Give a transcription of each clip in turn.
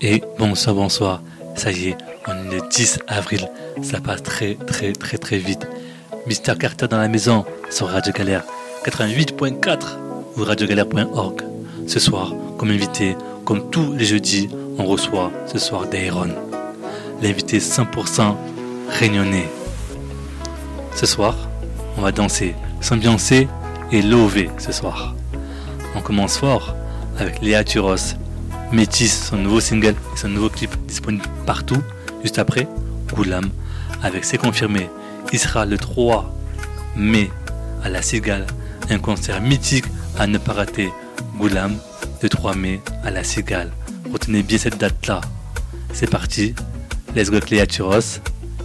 Et bonsoir, ça y est, on est le 10 avril, ça passe très vite. Mr Carter dans la maison, sur Radio Galère 88.4 ou radiogalère.org. Ce soir, comme invité, comme tous les jeudis, on reçoit ce soir Dairon, l'invité 100% réunionnais. Ce soir, on va danser, s'ambiancer et lover ce soir. On commence fort avec Léa Turos, Métis, son nouveau single et son nouveau clip disponible partout. Juste après, Goulam, avec C'est confirmé. Il sera le 3 mai à la Cigale, un concert mythique à ne pas rater. Goulam, le 3 mai à la Cigale. Retenez bien cette date-là. C'est parti, let's go Léa Turos.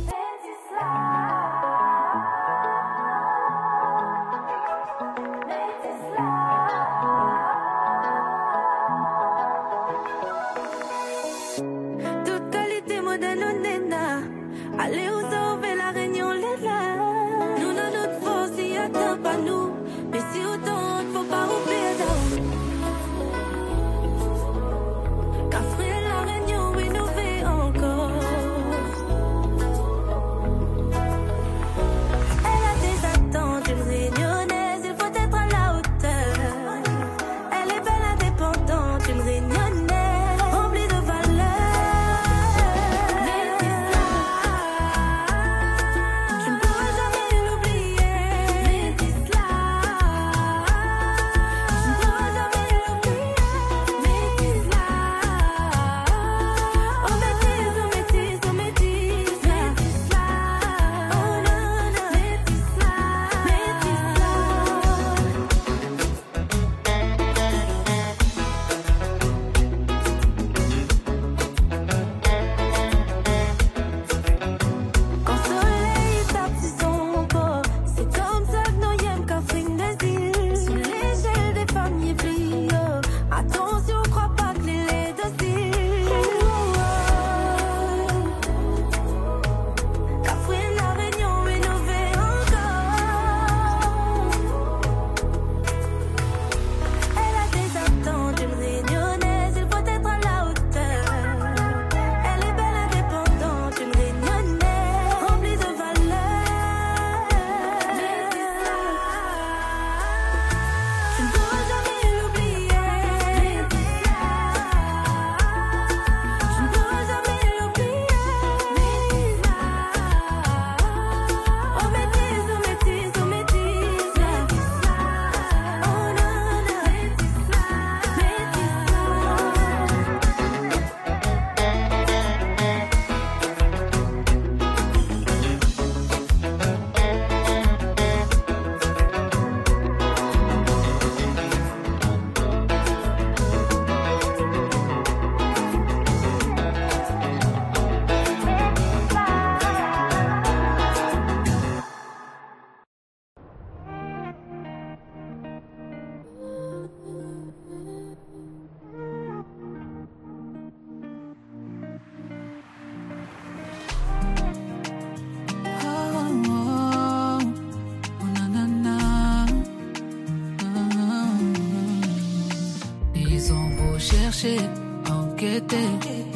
Enquêter,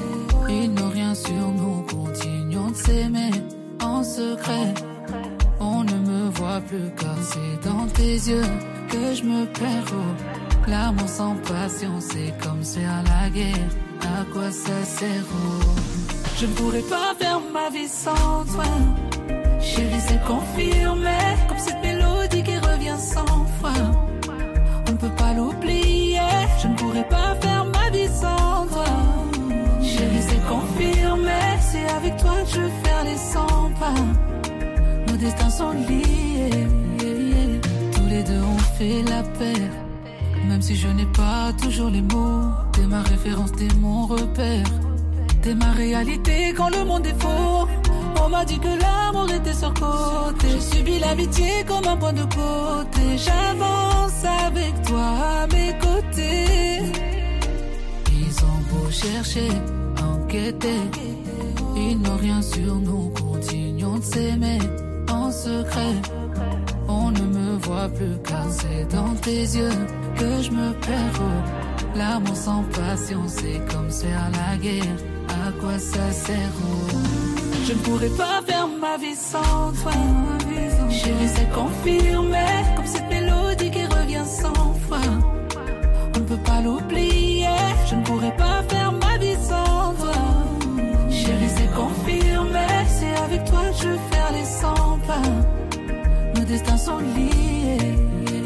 ils n'ont rien sur nous, continuons de s'aimer en secret. On ne me voit plus car c'est dans tes yeux que je me perds. Oh, l'amour sans passion, c'est comme c'est à la guerre. À quoi ça sert? Oh, je ne pourrais pas faire ma vie sans toi. Chérie, c'est confirmé, comme cette mélodie qui revient 100 fois. On ne peut pas l'oublier, je ne pourrais pas faire ma vie sans toi. Chérie, c'est confirmé, c'est avec toi que je veux faire les 100 pas. Nos destins sont liés, tous les deux on fait la paire. Même si je n'ai pas toujours les mots, t'es ma référence, t'es mon repère. T'es ma réalité quand le monde est faux. On m'a dit que l'amour était surcoté. J'ai subi l'amitié comme un point de côté. J'avance avec toi à mes côtés. Ils ont beau chercher, enquêter, ils n'ont rien sur nous, continuons de s'aimer en secret. On ne me voit plus car c'est dans tes yeux que je me perds. Oh, l'amour sans passion, c'est comme c'est à la guerre, à quoi ça sert? Je ne pourrais pas faire ma vie sans toi. Chérie, c'est confirmé, comme cette mélodie qui revient 100 fois. On ne peut pas l'oublier, je ne pourrais pas faire ma vie sans toi. Chérie, c'est confirmé, c'est avec toi que je veux faire les 100 pas. Nos destins sont liés.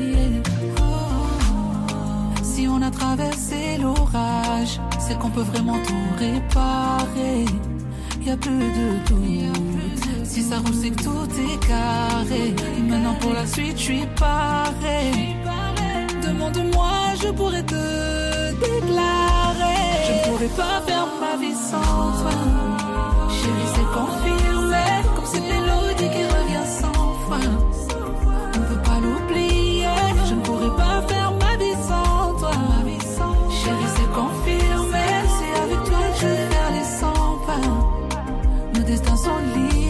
Si on a traversé l'orage, c'est qu'on peut vraiment tout réparer. Y'a plus de doute. Si ça roule, c'est que tout est carré. Et maintenant pour la suite, je suis paré. Demande-moi, je pourrais te déclarer. Je ne pourrais pas faire ma vie sans toi. Chérie, c'est confirmé, comme cette mélodie qui revient 100 fois. On ne peut pas l'oublier. Je ne pourrais pas faire ma vie sans toi. Chérie, c'est confirmé, c'est avec toi que je vais faire les 100 pas. Nos destins sont liés.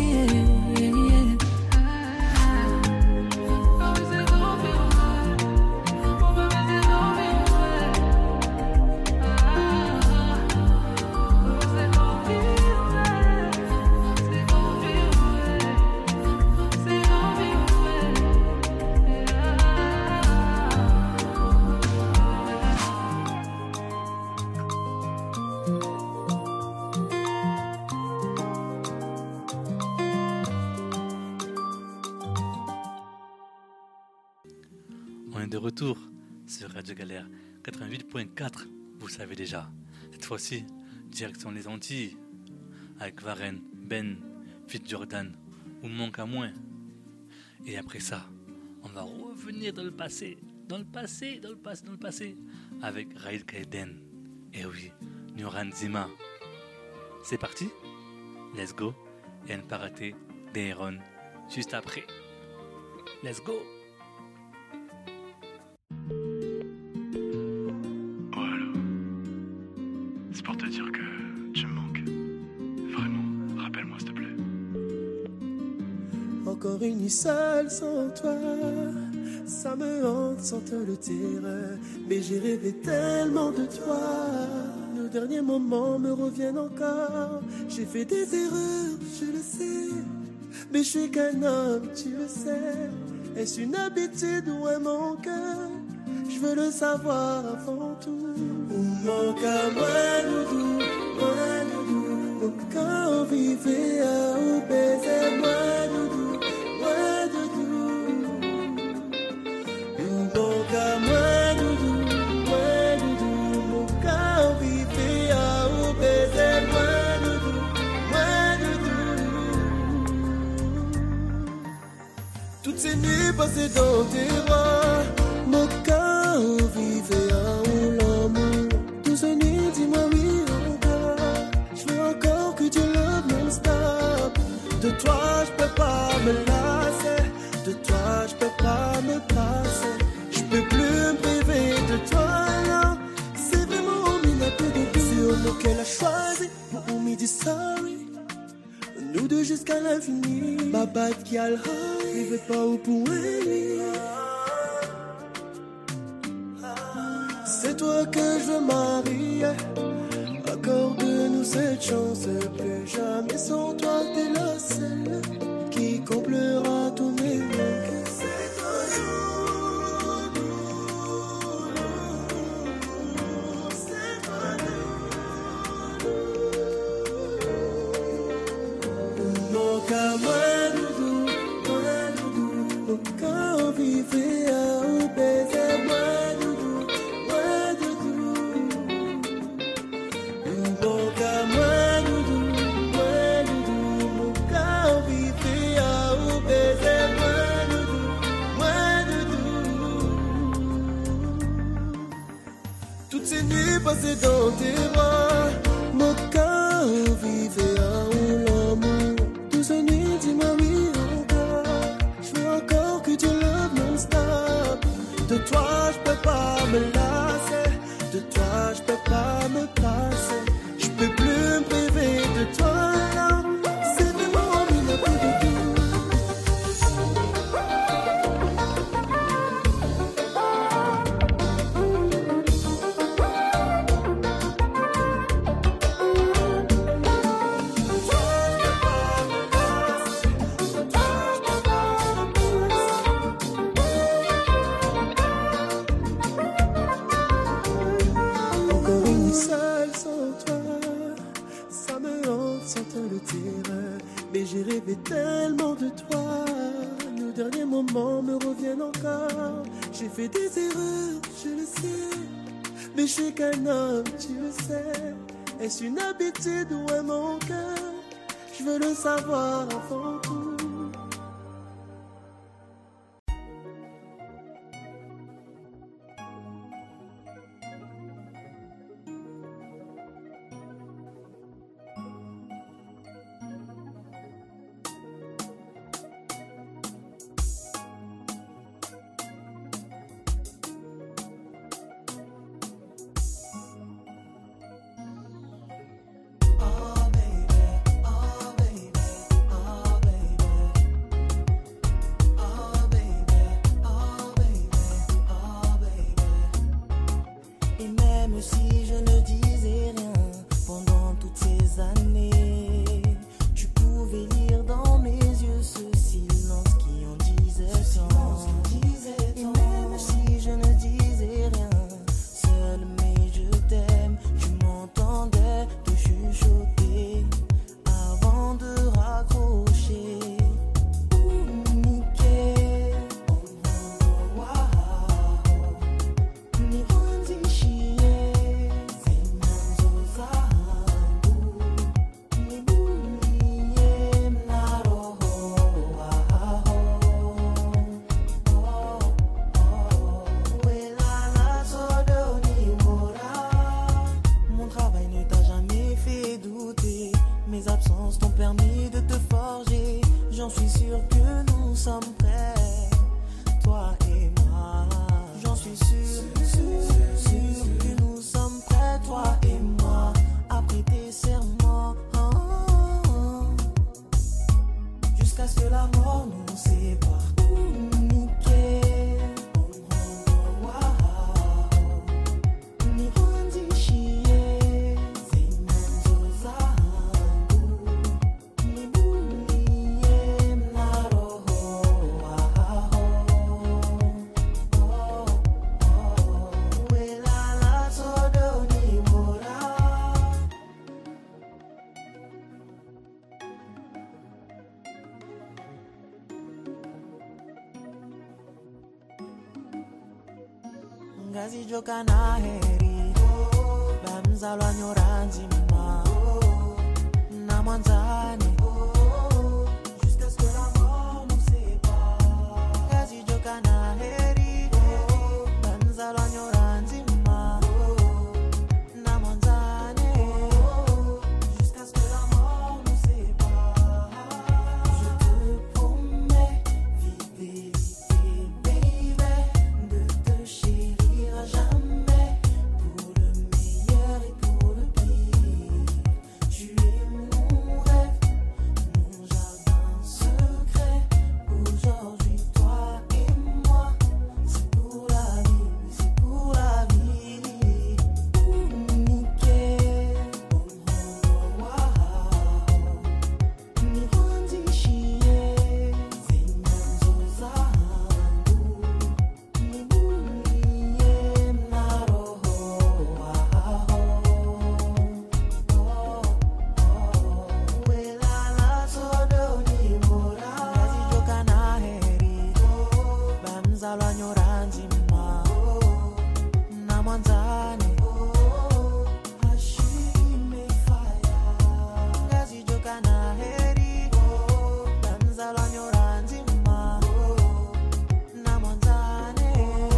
De retour sur Radio Galère 88.4, vous savez déjà. Cette fois-ci, direction les Antilles avec Varenne, Ben, Fitzjordan ou Manque à moins. Et après ça, on va revenir dans le passé avec Raïd Kaiden. Et oui, Nuran Zima. C'est parti, let's go. Et un paraté d'Aaron juste après. Let's go. Encore une nuit seule sans toi, ça me hante sans te le dire. Mais j'ai rêvé tellement de toi, nos derniers moments me reviennent encore. J'ai fait des erreurs, je le sais, mais je suis qu'un homme, tu le sais. Est-ce une habitude ou un mon cœur? Je veux le savoir avant tout. Ou manque à moi, doudou, ou quand on vivait à ou baiser moi, doudou. Toutes ces nuits passées dans tes bras, mon cœur vivait à où l'amour. Toutes ces nuits, dis-moi oui encore. Je veux encore que tu love non-stop. De toi, je peux pas me lasser. De toi, je peux pas me passer. Je peux plus me priver de toi, non. C'est vraiment une peu de doux. C'est au mot qu'elle a choisi pour me dire sorry. Nous deux jusqu'à l'infini. Ma batte qui a le high, il veut pas au point. C'est toi que je veux marier. Accorde-nous cette chance. Plus jamais sans toi, t'es la seule qui comblera tous mes manques. C'est toi, c'est toi, manque à moi. Quand on vivait à ou baiser moi, doudou, moi, doudou. Manque à moi, doudou, quand on vivait à ou baiser J'ai rêvé tellement de toi, nos derniers moments me reviennent encore. J'ai fait des erreurs, je le sais, mais je suis qu'un homme, tu le sais. Est-ce une habitude ou est mon cœur? Je veux le savoir avant tout. Ngazi joka na heri Bamzalwa nyoranzima Na mwanzani Jusqu'à ce que la mort nous sépare Ngazi joka na heri Bamzalwa nyoranzima Na mwanzani Jusqu'à ce que la mort nous sépare Je te promets fidélité baby De te chérir à jamais Pour le meilleur et pour le pire Tu es mon rêve, mon jardin secret Aujourd'hui toi et moi C'est pour la vie, c'est pour la vie Nickel, Nihondishie Zinyanzozangu Nibulie mnaroho Welala todo ni mora Ngazi joka na heri Bamzalwa nyoranzima Na mwanzani Hashime fire Ngazi joka na heri Bamzalwa nyoranzima Na mwanzani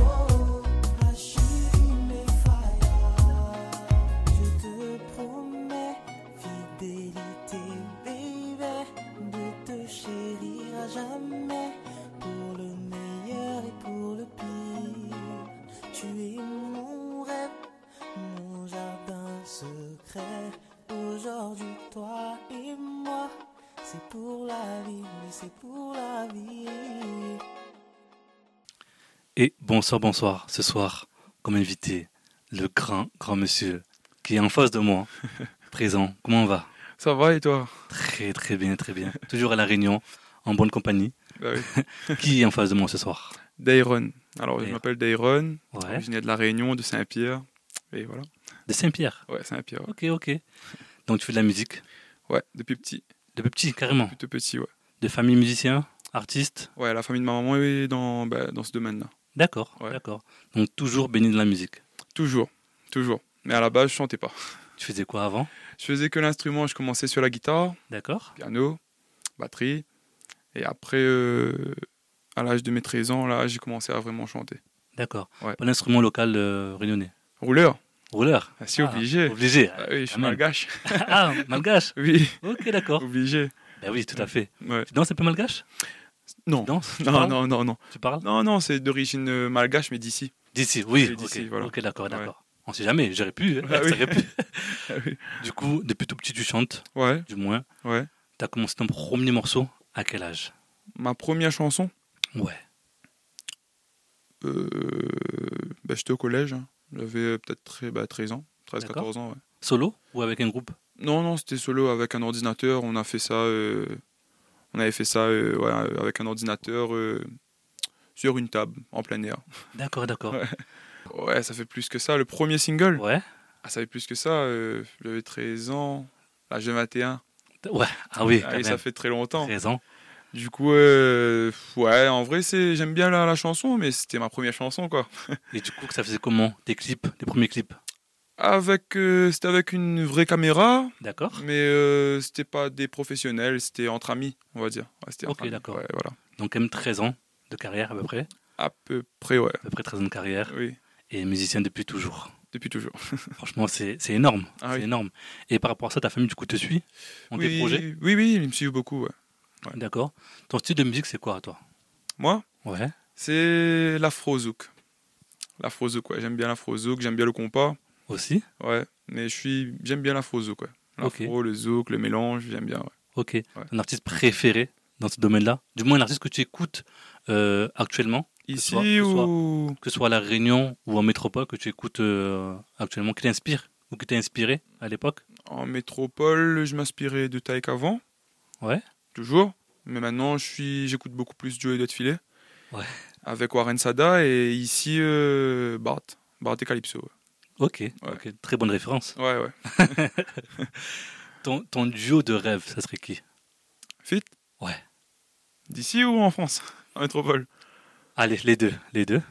Hashime fire Je te promets fidélité baby De te chérir à jamais Pour le meilleur et pour le pire Tu es mon rêve, mon jardin secret Aujourd'hui toi et moi C'est pour la vie, oui c'est pour la vie Et bonsoir, ce soir, comme invité, le grand monsieur qui est en face de moi, présent. Comment on va? Ça va et toi? Très très bien, très bien. Toujours à La Réunion, en bonne compagnie. Bah oui. Qui est en face de moi ce soir? Dairon. Alors, je m'appelle Dairon, Ouais. originaire de La Réunion, de Saint-Pierre. Et voilà. De Saint-Pierre. Ouais, Saint-Pierre. Ouais. Ok. Donc tu fais de la musique Ouais, depuis petit. Depuis petit, carrément. Plutôt petit, ouais. De famille musicien, artiste. Ouais, la famille de ma maman est dans ce domaine-là. D'accord, Ouais. d'accord. Donc toujours baigné de la musique. Toujours, toujours. Mais à la base, je chantais pas. Tu faisais quoi avant? Je faisais que l'instrument, je commençais sur la guitare, D'accord. piano, batterie. Et après, à l'âge de mes 13 ans, là, j'ai commencé à vraiment chanter. D'accord. Ouais. Pas d'instrument local réunionnais. Rouleur, Rouleur. ah, si, obligé. Obligé. Ah oui, je suis Quand même. malgache. Ah, malgache. Oui, Ok, d'accord. obligé. Ben oui, tout à fait. Ouais. Tu danses un peu malgache? Non, Tu danses? Tu non, parles non, non, non. Tu parles? Non, non, c'est d'origine malgache, mais d'ici. D'ici, oui. Oui, Ok, d'ici, voilà. ok, d'accord, Ouais. d'accord. On sait jamais, j'aurais pu. Ah oui. Ça aurait pu. Ah oui. Du coup, depuis tout petit, tu chantes, Ouais, du moins. ouais. Tu as commencé ton premier morceau à quel âge? Ma première chanson, Ouais. j'étais au collège. Hein. J'avais peut-être 13 ans, D'accord. 13-14 ans. Ouais. Solo ou avec un groupe? Non, non, c'était solo avec un ordinateur. On a fait ça. On avait fait ça ouais, avec un ordinateur sur une table en plein air. D'accord, d'accord. Ouais. Ouais, ça fait plus que ça. Le premier single, Ouais. ah, ça fait plus que ça. J'avais 13 ans, là j'ai 21. Ouais. Ah oui, Ah, quand et ça même. fait très longtemps. 13 ans. Du coup, ouais, en vrai, j'aime bien la chanson, mais c'était ma première chanson, quoi. Et du coup, ça faisait comment? Tes clips, tes premiers clips? C'était avec une vraie caméra, D'accord. mais c'était pas des professionnels, c'était entre amis, on va dire. Ouais, c'était Ok, entre amis. d'accord. Ouais, voilà. Donc, quand même 13 ans de carrière à peu près. À peu près, ouais. À peu près 13 ans de carrière. Oui, Et musicien depuis toujours. depuis toujours. Franchement, c'est énorme. Ah C'est oui. énorme. Et par rapport à ça, ta famille, du coup, te suit dans tes projets? Oui, oui, ils me suivent beaucoup, ouais. Ouais. D'accord. Ton style de musique, c'est quoi, à toi? Moi, Ouais. c'est l'afro-zouk. L'afro-zouk, ouais. J'aime bien l'afro-zouk, j'aime bien le compas, Aussi? ouais. Mais j'aime bien l'afro-zouk, ouais. L'afro, le zouk, le mélange, j'aime bien, ouais. Ok. Un artiste préféré dans ce domaine-là? Du moins, un artiste que tu écoutes actuellement? Ici Que ce soit à La Réunion ou en métropole, que tu écoutes actuellement, qui t'inspire ou qui t'a inspiré à l'époque? en métropole, je m'inspirais de Taïk avant. Ouais. Toujours. Mais maintenant, j'écoute beaucoup plus Joey Dotfilet. Ouais. Avec Warren Sada et ici, Bart et Calypso. Ok. Ok. Très bonne référence. Ouais, ouais. Ton duo de rêve, ça serait qui? Fit Ouais. D'ici ou en France? En métropole? Allez, les deux. Les deux.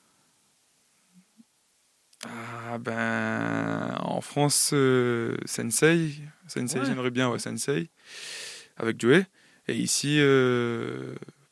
Ah ben, en France, Sensei. Sensei, Ouais. j'aimerais bien, ouais, Sensei. Avec Joey. Et ici, je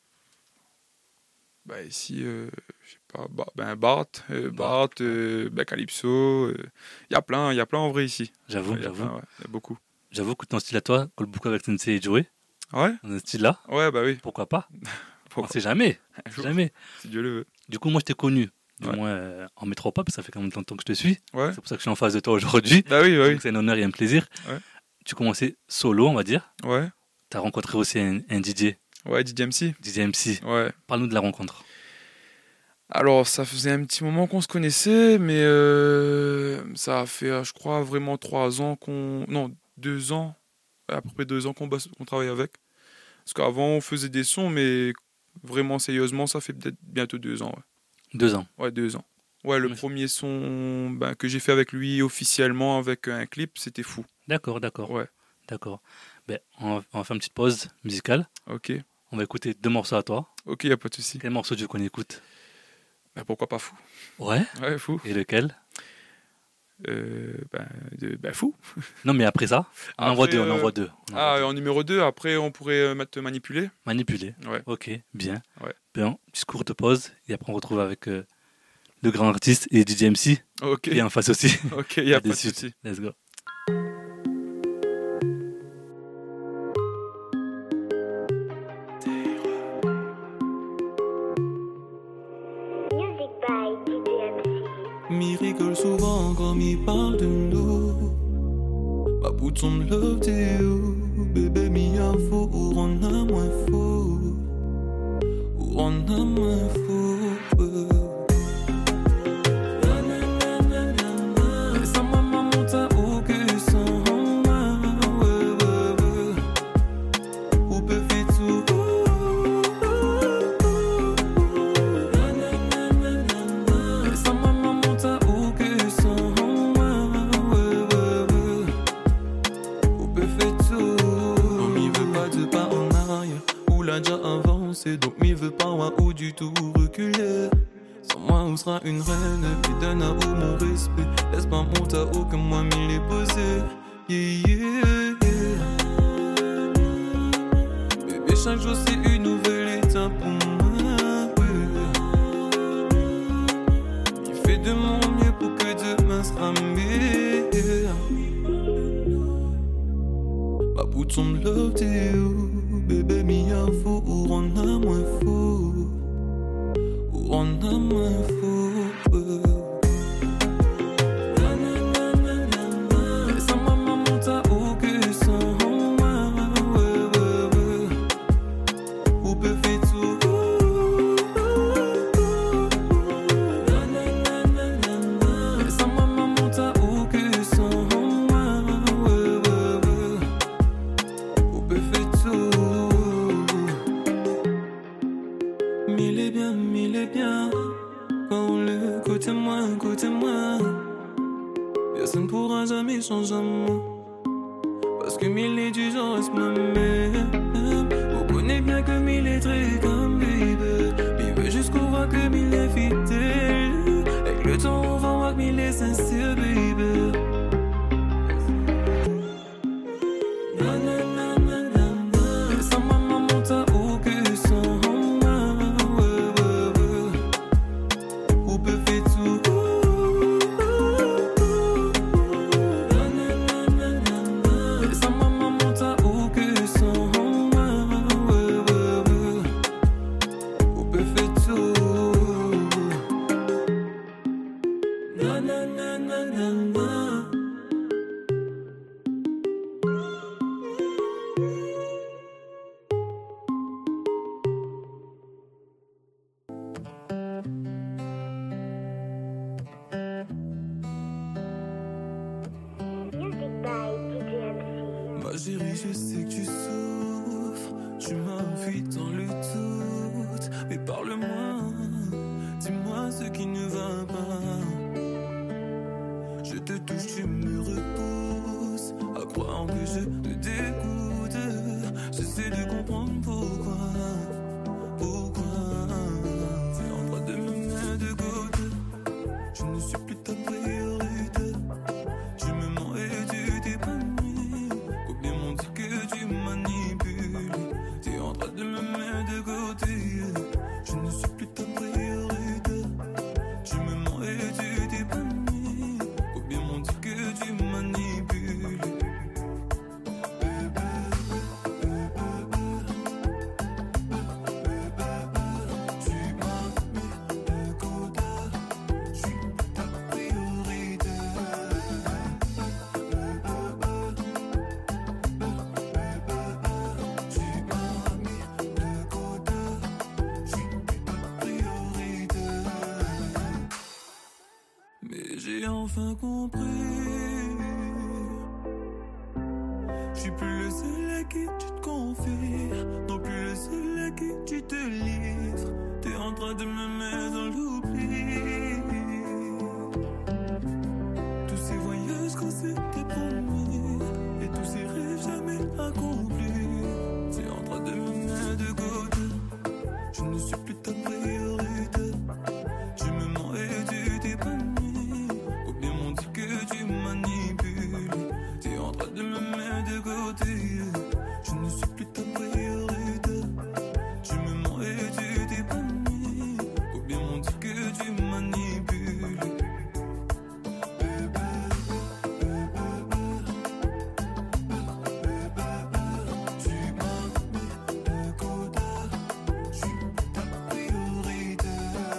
sais pas, Bart, Calypso. Il y a plein en vrai ici. J'avoue, Il y a j'avoue. plein, ouais, il y a beaucoup. J'avoue que ton style à toi colle beaucoup avec Sensei et Joey. Ouais, Dans un style-là. ouais, bah oui. Pourquoi pas? On Pourquoi sait jamais. Un jour, Jamais. si Dieu le veut. Du coup, moi, je t'ai connu, du Ouais. moins en métropole, parce que ça fait quand même longtemps que je te suis. Ouais. C'est pour ça que je suis en face de toi aujourd'hui. Bah oui, bah oui. Donc, c'est un honneur et un plaisir. Ouais. Tu commençais solo, on va dire. Ouais. Tu as rencontré aussi un DJ, Ouais, DJ MC. DJ MC. Ouais. Parle-nous de la rencontre. Alors, ça faisait un petit moment qu'on se connaissait, mais ça a fait, je crois, vraiment 3 ans Non, 2 ans. À peu près 2 ans qu'on travaille avec. Parce qu'avant, on faisait des sons, mais vraiment sérieusement, ça fait peut-être bientôt 2 ans. Ouais, 2 ans. ouais 2 ans. Ouais, le Mais- premier son que j'ai fait avec lui officiellement, avec un clip, c'était fou. D'accord, d'accord. Ouais. D'accord. Ben, on va faire une petite pause musicale. Ok. On va écouter 2 morceaux à toi. Ok, y a pas de souci. Quel morceau tu veux qu'on écoute? Pourquoi pas fou? Ouais. Ouais, fou. Et lequel? Fou. Non, mais après ça, on envoie Après, deux. On envoie deux. On envoie deux. En numéro 2, après, on pourrait mettre manipuler. Manipuler. Ouais. Ok, bien. Ouais. Bien, petite courte pause. Et après, on retrouve avec le grand artiste et DJ MC. Ok. Et en face aussi. Ok, y a À pas de de suite. souci. Let's go. Music by DJ MC. Mi rigole souvent quand mi parle de nous. Ma bout son love to you. Bébé mi a fou ou on a moins fou. Ou on a moins fou. Essa mama monta o que são o perfeito. Essa mama monta o que são o perfeito. On m'y veut avancer, donc m'y veut pas moi ou du tout reculer. Sans moi, où sera une reine qui donne à où mon respect. Laisse pas mon Tao que moi m'y l'ai posé. Yeah, yeah, yeah. Bébé, chaque jour c'est une nouvelle étape pour moi. Il fait de mon mieux pour que demain sera meilleur. Ma bout de love t'es où? Bébé, m'y a fou ou on a moins fou. Ou on a moins fou. Personne pourra jamais changer moi. Parce que mille est du genre reste moi-même. On connaît bien que mille est très comme baby. Il veut jusqu'au voir que mille est fidèle. Avec le temps on va voir que mille est sincère baby. Ma chérie, je sais que tu souffres. Tu m'enfuis dans le doute. Mais parle-moi, dis-moi ce qui ne va pas. Je te touche, tu me repousses. À croire que je te dégoûte. J'essaie de comprendre pourquoi. T'es en train de me mettre de côté. Je ne suis plus ta priorité. Tu me mens et tu t'épanouis. Combien m'ont dit que tu manipules. T'es en train de me mettre de côté. Je ne suis plus ta priorité. Tu me mens et tu t'épanouis. Combien m'ont dit que tu manipules. J'ai enfin compris. Je suis plus le seul à qui tu te confies. Non plus le seul à qui tu te livres. T'es en train de me mettre dans l'oubli. Tous ces voyages qu'on s'était promis. Et tous ces rêves jamais accomplis. T'es en train de me mettre de côté. Je ne suis plus ta priorité. Tu me mens et tu t'épanouis. Tu manipules, t'es en train de me mettre de côté. Je ne suis plus ta priorité. Tu me mens et tu t'épanouis. Combien m'ont dit que tu manipules. Tu m'as mis de côté. Je suis plus ta priorité.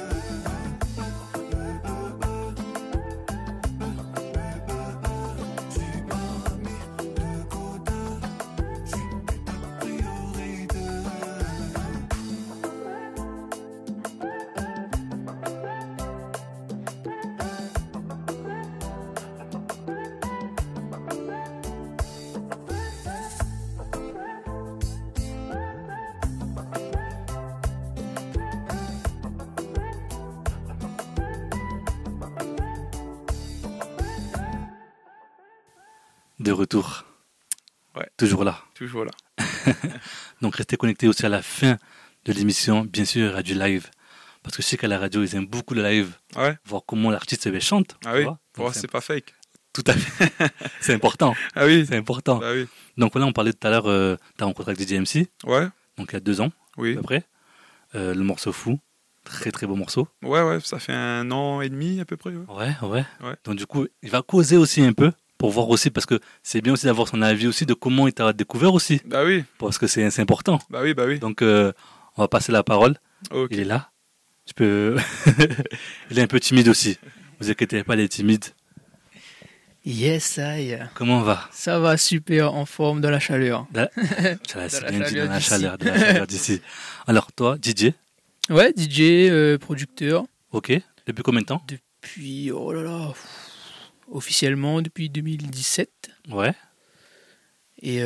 De retour. Ouais. Toujours là. Toujours là. Donc restez connectés aussi à la fin de l'émission, bien sûr, il y aura du live. Parce que je sais qu'à la radio, ils aiment beaucoup le live. Ouais. Voir comment l'artiste chante. Ah tu oui. vois. Pour voir Donc, si c'est pas fake. tout à fait. C'est important. Ah oui. C'est important. Bah oui. Donc voilà, on parlait tout à l'heure, tu as rencontré avec DJ MC, Ouais. donc il y a 2 ans, à Oui. peu près. Le morceau Fou, très très beau morceau. Ouais. Ça fait 1 an et demi à peu près. Ouais. Ouais. Ouais. Donc du coup, il va causer aussi un peu pour voir aussi, parce que c'est bien aussi d'avoir son avis aussi de comment il t'a découvert aussi, Bah oui. parce que c'est important. Bah oui. Donc on va passer la parole. Ok. Il est là. Tu peux. Il est un peu timide aussi. Vous inquiétez pas, il est timide. Yes, aïe. Comment on va? Ça va super en forme de la chaleur. Ça l'a Dans la bien dit, chaleur dans la d'ici. chaleur, de la chaleur d'ici. Alors toi, DJ, Ouais, DJ, producteur. ok. Depuis combien de temps? Depuis, oh là là, officiellement depuis 2017. Ouais. Et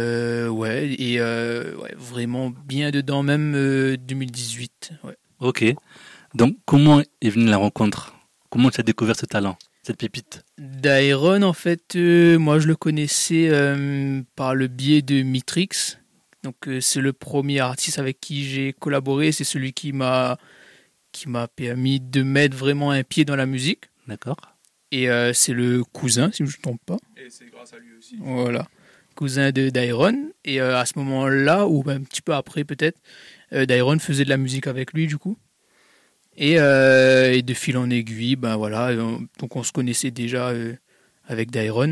ouais, vraiment bien dedans, même 2018. Ouais. Ok. Donc, comment est venue la rencontre? Comment tu as découvert ce talent, cette pépite? Dairon, en fait, moi je le connaissais par le biais de Mitrix. Donc c'est le premier artiste avec qui j'ai collaboré. C'est celui qui m'a permis de mettre vraiment un pied dans la musique. D'accord. Et c'est le cousin, si je ne me trompe pas. Et c'est grâce à lui aussi. Voilà. Cousin de Dairon. Et à ce moment-là, ou un petit peu après peut-être, Dairon faisait de la musique avec lui du coup. Et de fil en aiguille, ben voilà, donc on se connaissait déjà avec Dairon.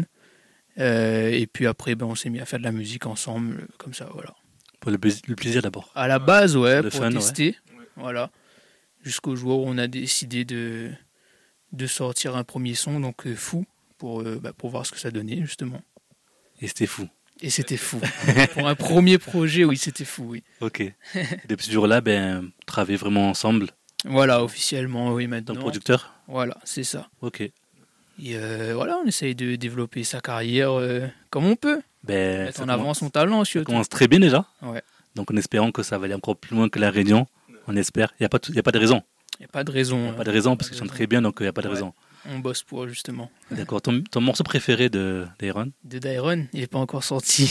Et puis après, ben, on s'est mis à faire de la musique ensemble, comme ça, voilà. Pour le plaisir d'abord. À la base, ouais, Le pour fun, tester. Voilà. Jusqu'au jour où on a décidé de sortir un premier son, donc Fou, pour voir ce que ça donnait, justement. Et c'était fou. Et c'était fou. Pour un premier projet, oui, c'était fou, oui. Ok. Et depuis ce jour-là, travailler vraiment ensemble. Voilà, officiellement, oui, maintenant. Donc, producteur. Voilà, c'est ça. Ok. Et voilà, on essaye de développer sa carrière comme on peut. Mettre en avant son talent, Ça surtout. commence très bien déjà. Ouais. Donc, en espérant que ça va aller encore plus loin que la Réunion. On espère. Il n'y a pas de raison. Il n'y a pas de raison. Il n'y a pas de raison parce qu'ils chantent très bien, donc il n'y a pas de Ouais. raison. On bosse pour, justement. D'accord. Ton morceau préféré d'Aaron? De Dairon, il n'est pas encore sorti.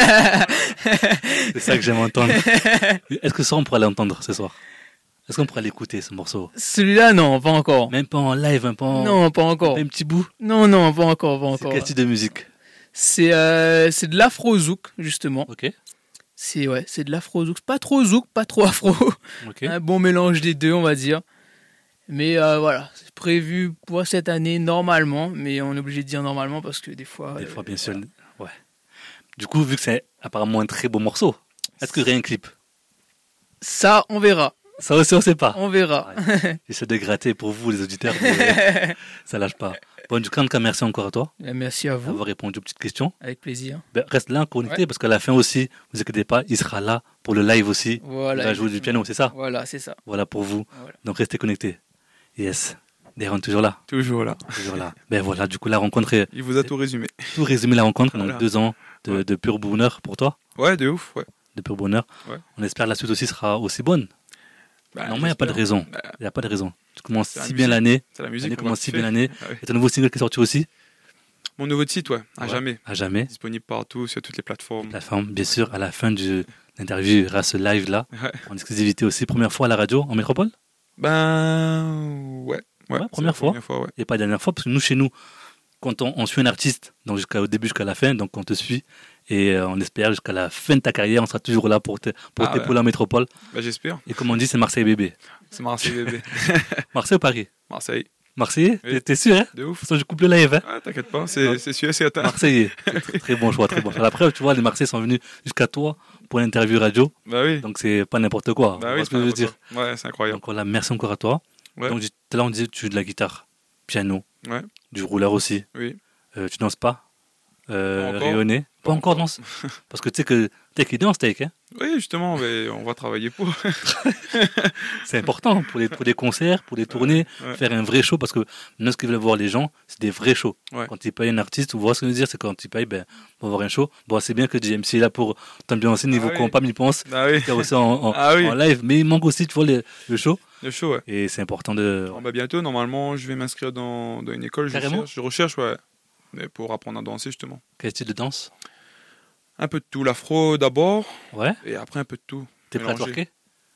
C'est ça que j'aime entendre. Est-ce que ça, on pourra l'entendre ce soir? Est-ce qu'on pourra l'écouter, ce morceau? Celui-là, non, pas encore. Même pas en live, même pas en... Non, pas encore. Un petit bout? Non, pas encore, pas C'est encore. quel style de musique? C'est de l'afro-zouk, justement. Ok. C'est de l'afro-zouk. Pas trop zouk, pas trop afro. Ok. Un bon mélange des deux, on va dire. Mais voilà, c'est prévu pour cette année normalement. Mais on est obligé de dire normalement parce que des fois... Des fois, bien sûr. voilà. Ouais. Du coup, vu que c'est apparemment un très beau morceau, est-ce qu'il y aurait un clip? Ça, on verra. Ça aussi, on sait pas. On verra. J'essaie de gratter pour vous, les auditeurs, mais ça lâche pas. Bon, du coup, en tout cas, merci encore à toi Merci à vous. d'avoir répondu aux petites questions. Avec plaisir. Reste là, connecté, Ouais. parce qu'à la fin aussi, vous inquiétez pas, il sera là pour le live aussi. Voilà. Il va jouer du exactement. piano, c'est ça? Voilà, c'est ça. Voilà pour vous. Voilà. Donc, restez connectés. Yes. Darren, toujours là. Toujours là. Toujours là. Voilà, du coup, la rencontre est Il vous a tout résumé. tout résumé la rencontre. Donc, Voilà. 2 ans Ouais. de pur bonheur pour toi. Ouais, de ouf, ouais. De pur bonheur. Ouais. On espère la suite aussi sera aussi bonne. Bah, Normalement, il n'y a pas de j'espère. raison. Bah, Il n'y a pas de raison. Tu commences C'est la si bien musique. l'année. c'est la musique. L'année on commence va si kiffer. bien l'année. Ah ouais. Et ton nouveau single qui est sorti aussi. Mon nouveau titre, ouais, à Ouais. jamais. À jamais. Disponible partout, sur toutes les plateformes. La fin, bien sûr, à la fin de l'interview, il y aura ce live là. Ouais. En exclusivité aussi. Première fois à la radio en métropole. Ben, ouais. Ouais, c'est première la fois. Première fois, ouais. Et pas la dernière fois, parce que nous, chez nous, quand on suit un artiste, donc jusqu'au début, jusqu'à la fin, donc on te suit, et on espère jusqu'à la fin de ta carrière, on sera toujours là pour Ah t'épauler en métropole. Bah, j'espère. Et comme on dit, c'est Marseille bébé. C'est Marseille, bébé. Marseille ou Paris? Marseille. Marseillais? Oui. T'es sûr, hein? De ouf. De toute façon, je coupe le live, hein? Ah, t'inquiète pas, c'est sûr, c'est atteint. Marseillais. Très bon choix, très bon choix. La preuve, tu vois, les Marseillais sont venus jusqu'à toi pour l'interview radio, Bah oui. donc c'est pas n'importe quoi. Bah Tu oui, vois ce que je veux dire. Ouais, c'est incroyable. Donc voilà, merci encore à toi. Ouais. Donc tout à l'heure, on disait tu joues de la guitare, piano, Ouais. du rouleur aussi. Oui. Tu danses pas? encore. Rayonner? Pas encore danse? Parce que tu sais que Tech il danse, Tech, hein? Oui, justement, mais on va travailler pour. C'est important pour les concerts, pour les tournées, Ouais. faire un vrai show, parce que maintenant ce qu'ils veulent voir les gens, c'est des vrais shows. Ouais. Quand ils payent un artiste, vous voyez ce que je veux dire, c'est quand ils payent, pour voir un show. Bon, c'est bien que JMC est là pour t'ambiancer niveau oui. compas, mais il pense, Ah oui, il y a aussi en Ah oui. live, mais il manque aussi, tu vois, le show, le show, ouais. et c'est important de... Bon, bah, bientôt, normalement, je vais m'inscrire dans une école. Carrément Je recherche, ouais. Mais pour apprendre à danser, justement. Quel style de danse? Un peu de tout. L'afro d'abord, Ouais? et après un peu de tout. T'es prêt à Mélanger. twerker?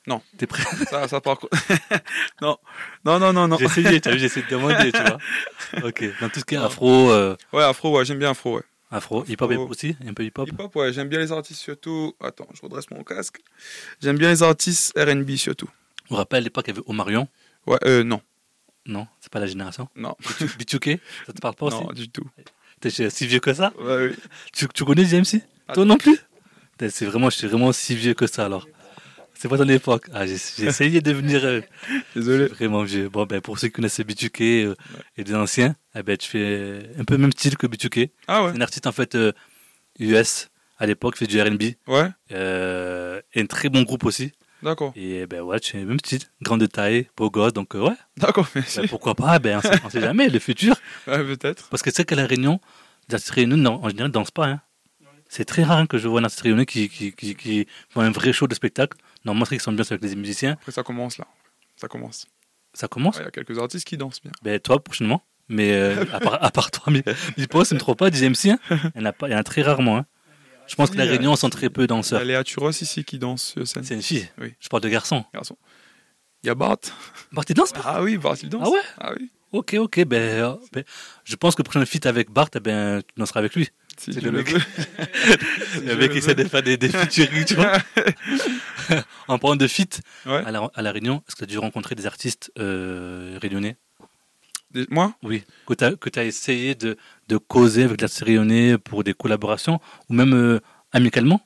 Non. T'es prêt? Ça par contre. Non. J'ai essayé, tu as vu, j'ai essayé de demander, tu vois. Ok. Dans tout ce qui est afro, Ouais, afro, ouais, j'aime bien afro, ouais. afro, hip-hop Afro. aussi, un peu hip-hop. Hip-hop, ouais, j'aime bien les artistes surtout. Attends, je redresse mon casque. J'aime bien les artistes R&B surtout. On rappelle à l'époque, il y avait Omarion. Ouais, non. Non, c'est pas la génération. Non. Bichouké, ça te parle pas aussi? Non, du tout. T'es si vieux que ça? Ouais, oui. Tu connais JMC? Toi non plus? Je suis vraiment si vieux que ça alors. C'est pas ton époque. Ah, j'ai essayé de devenir Désolé. vraiment vieux. Bon, ben, pour ceux qui connaissent Bichouké et des anciens, eh ben, tu fais un peu le même style que Bichouké. Ah ouais. C'est un artiste en fait US à l'époque, qui fait du R&B. Ouais, Et un très bon groupe aussi. d'accord. Et ben ouais, tu fais le même style, grande taille, beau gosse, donc ouais. D'accord, merci. Ben, pourquoi pas? Ben on sait jamais, le futur. Ouais, peut-être. Parce que tu sais qu'à la Réunion, les artistes réunionnais en général ne dansent pas. Hein. C'est très rare que je vois un artiste réunionnais qui font un vrai show de spectacle. Normalement, c'est qu'ils sont bien avec les musiciens. Après, ça commence là. Ça commence. Ça commence. Il y a quelques artistes qui dansent bien. Ben toi, prochainement. Mais à part toi, mais pas, ça ne me trompe pas, DJMC, hein. Il y en a très rarement. Hein. Je pense que la Réunion sont très peu Il y danseurs. a Léa Turos ici qui danse sur scène. C'est une fille. Oui. Je parle de garçon. Garçon. Il y a Bart. Bart, il danse? Ah oui, Bart, il danse. Ah ouais? Ah oui. Ok. Ben, je pense que le prochain feat avec Bart, eh ben, tu danseras avec lui. Si C'est tu le le mec. veux. Le mec qui essaie de faire des featuring, tu vois. En parlant de feat, Ouais. à la Réunion, est-ce que tu as dû rencontrer des artistes réunionnais? Moi Oui. Que tu as essayé de causer avec l'artiste réunionnais pour des collaborations ou même amicalement?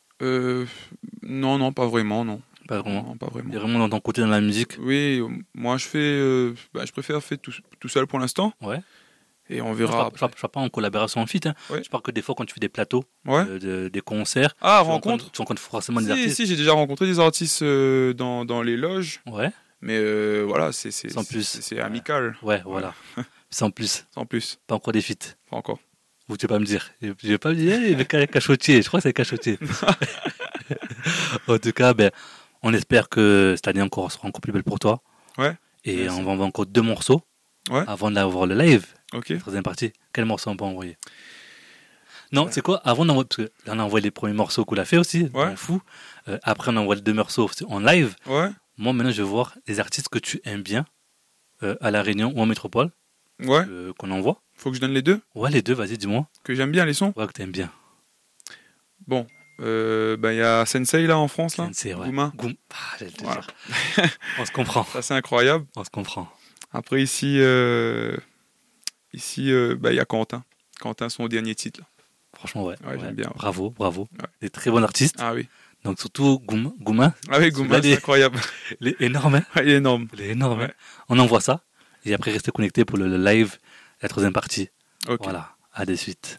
Non, pas vraiment, non. Pas vraiment. Non, pas vraiment. Et vraiment dans ton côté dans la musique? Oui, moi je préfère faire tout seul pour l'instant. Ouais. Et on Je verra. parle pas en collaboration en feat. Hein. Ouais. Je parle que des fois quand tu fais des plateaux, Ouais. des concerts. Ah, tu rencontre. rencontres forcément des artistes. Si, j'ai déjà rencontré des artistes dans les loges, Ouais. mais voilà, c'est Sans plus. c'est amical, Ouais, voilà. Sans plus. sans plus, Pas encore des feats. pas encore. Ou tu vas pas me dire. Je vais pas me dire, le cachotier. Je crois que c'est le cachotier. En tout cas, ben, on espère que cette année encore sera encore plus belle pour toi. Ouais. Et Merci. on va envoyer encore 2 morceaux. Ouais. Avant d'avoir le live. Ok. Troisième partie. Quel morceau on peut envoyer? Non, c'est quoi? Avant d'envoyer, parce que là, on a envoyé les premiers morceaux qu'on a fait aussi. Ouais. On fou. Après, on envoie les 2 morceaux en live. Ouais. Moi, maintenant, je veux voir les artistes que tu aimes bien à La Réunion ou en métropole Ouais. qu'on envoie. Faut que je donne les deux. Ouais, les 2, vas-y, dis-moi. Que j'aime bien les sons. Ouais, que t'aimes bien. Bon, il y a Sensei là en France là. C'est ouais. Gouma. Ah, j'allais te Voilà. dire. On se comprend. Ça c'est incroyable. On se comprend. Après ici, il y a Quentin. Quentin, son dernier titre là. Franchement, ouais. Ouais, j'aime bien. Bravo. Ouais. Des très bons artistes. Ah oui. Donc, surtout Gouma. Ah oui, Gouma, c'est incroyable. Il est énorme. Hein. Il est énorme. Il est énorme. Ouais. Hein. On envoie ça. Et après, restez connectés pour le live, la troisième partie. Ok. Voilà. À de suite.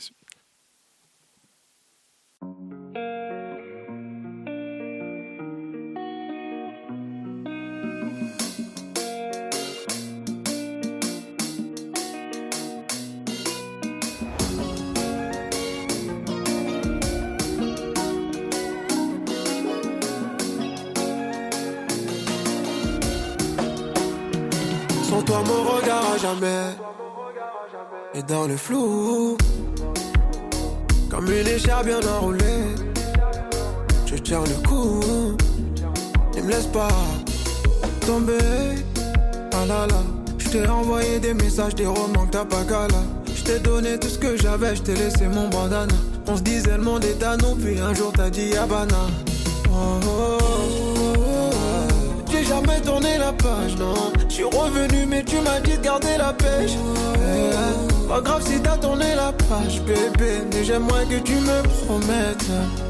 Sans toi mon regard à jamais est dans le flou. Comme une écharpe bien enroulée, je tiens le coup. Ne me laisse pas tomber. Ah là là, je t'ai envoyé des messages, des romans que t'as pas qu'à là. Je t'ai donné tout ce que j'avais, je t'ai laissé mon bandana. On se disait le monde est à nous, puis un jour t'as dit Yabana. Oh, oh, oh, oh. J'ai jamais tourné la page, non. Je suis revenu, mais tu m'as dit de garder la pêche. Pas grave si t'as tourné la page, bébé. Mais j'aimerais que tu me promettes.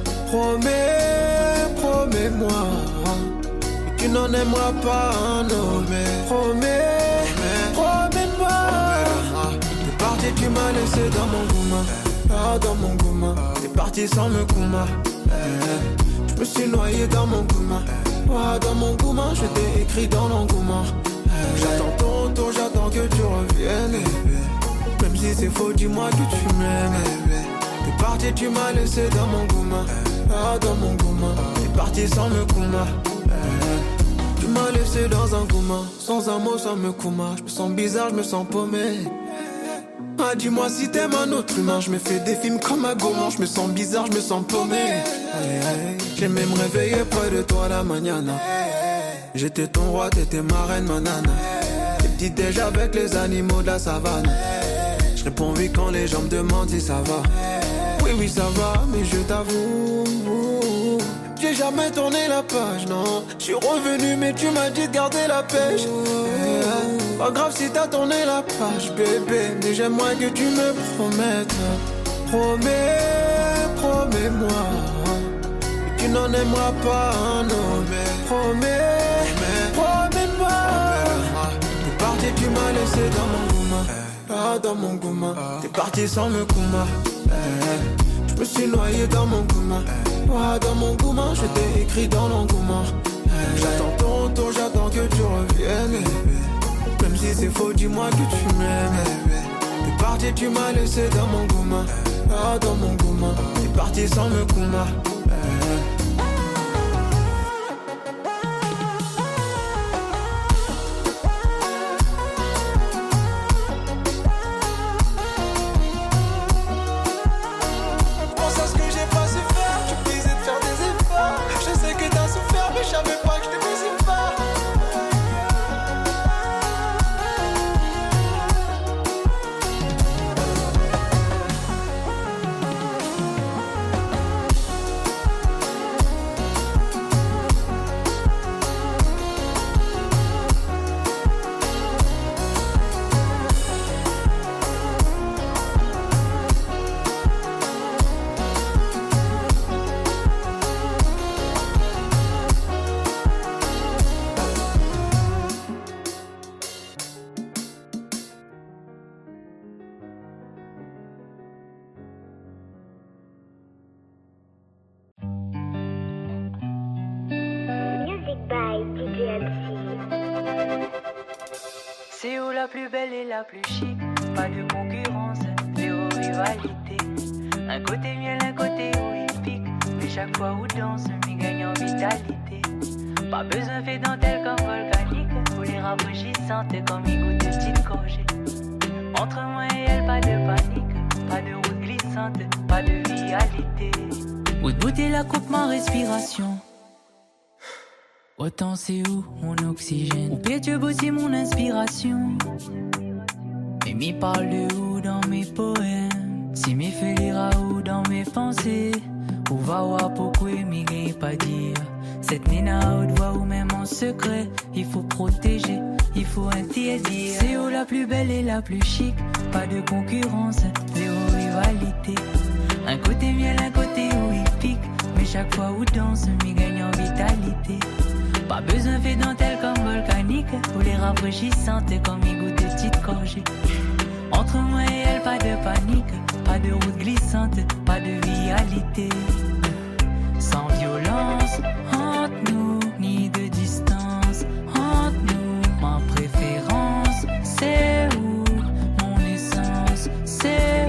Promets-moi que tu n'en aimeras pas un autre. Promets-moi. T'es parti, tu m'as laissé dans mon gouma. Ah, dans mon gouma. T'es parti sans me gouma. Je me suis noyé dans mon gouma. Ah, dans mon gouma, je t'ai écrit dans l'engouement. J'attends ton tour, j'attends que tu reviennes. Même si c'est faux, dis-moi que tu m'aimes. T'es parti, tu m'as laissé dans mon gouma. Ah, dans mon gouma. T'es parti sans me gouma. Tu m'as laissé dans un gouma. Sans un mot, sans me gouma. Je me sens bizarre, je me sens paumé. dis-moi si t'aimes un autre humain. Je me fais des films comme un gourmand. Je me sens bizarre, je me sens paumé. J'aime me réveiller près de toi la mañana. J'étais ton roi, t'étais ma reine, ma nana. Les petits déj avec les animaux de la savane. Je réponds oui quand les gens me demandent si ça va. Oui, oui, ça va, mais je t'avoue, j'ai jamais tourné la page, non. Je suis revenu, mais tu m'as dit de garder la pêche. Pas grave si t'as tourné la page, bébé. Mais j'aimerais que tu me promettes. Promets-moi que tu n'en aimeras pas un autre. Promets-moi. T'es parti, tu m'as laissé dans mon gouma. Ah, dans mon gouma. T'es parti sans me gouma. Je me suis noyé dans mon gouma. Ah, dans mon gouma, je t'ai écrit dans l'engouement. J'attends ton retour, j'attends que tu reviennes. Même si c'est faux, dis-moi que tu m'aimes. T'es parti, tu m'as laissé dans mon gouma. Ah, dans mon gouma. T'es parti sans me gouma. C'est où la plus belle et la plus chic, pas de concurrence, zéro rivalité. Un côté miel, un côté où il pique, mais chaque fois où danse, m'y gagne en vitalité. Pas besoin fait dentelle comme volcanique, ou les rafraîchissantes comme une goutte de petite gorgée. Entre moi et elle, pas de panique, pas de route glissante, pas de vitalité. Où de bouter la coupe ma respiration. Autant c'est où mon oxygène, ou pied bosser mon inspiration. Et m'y parle de où dans mes poèmes, si m'y fait lire à où dans mes pensées. Ou va voir pourquoi m'y gagne pas dire. Cette nina à haute voix ou même en secret, il faut protéger, il faut interdire. C'est où la plus belle et la plus chic, pas de concurrence, zéro rivalité. Un côté miel, un côté où il pique, mais chaque fois où danse, m'y gagne en vitalité. Pas besoin fait dentelle comme volcanique, ou les rafraîchissantes comme une goutte de petite gorgée. Entre moi et elle, pas de panique, pas de route glissante, pas de vitalité. Sans violence, entre nous, ni de distance, entre nous. Ma préférence, c'est où, mon essence, c'est où.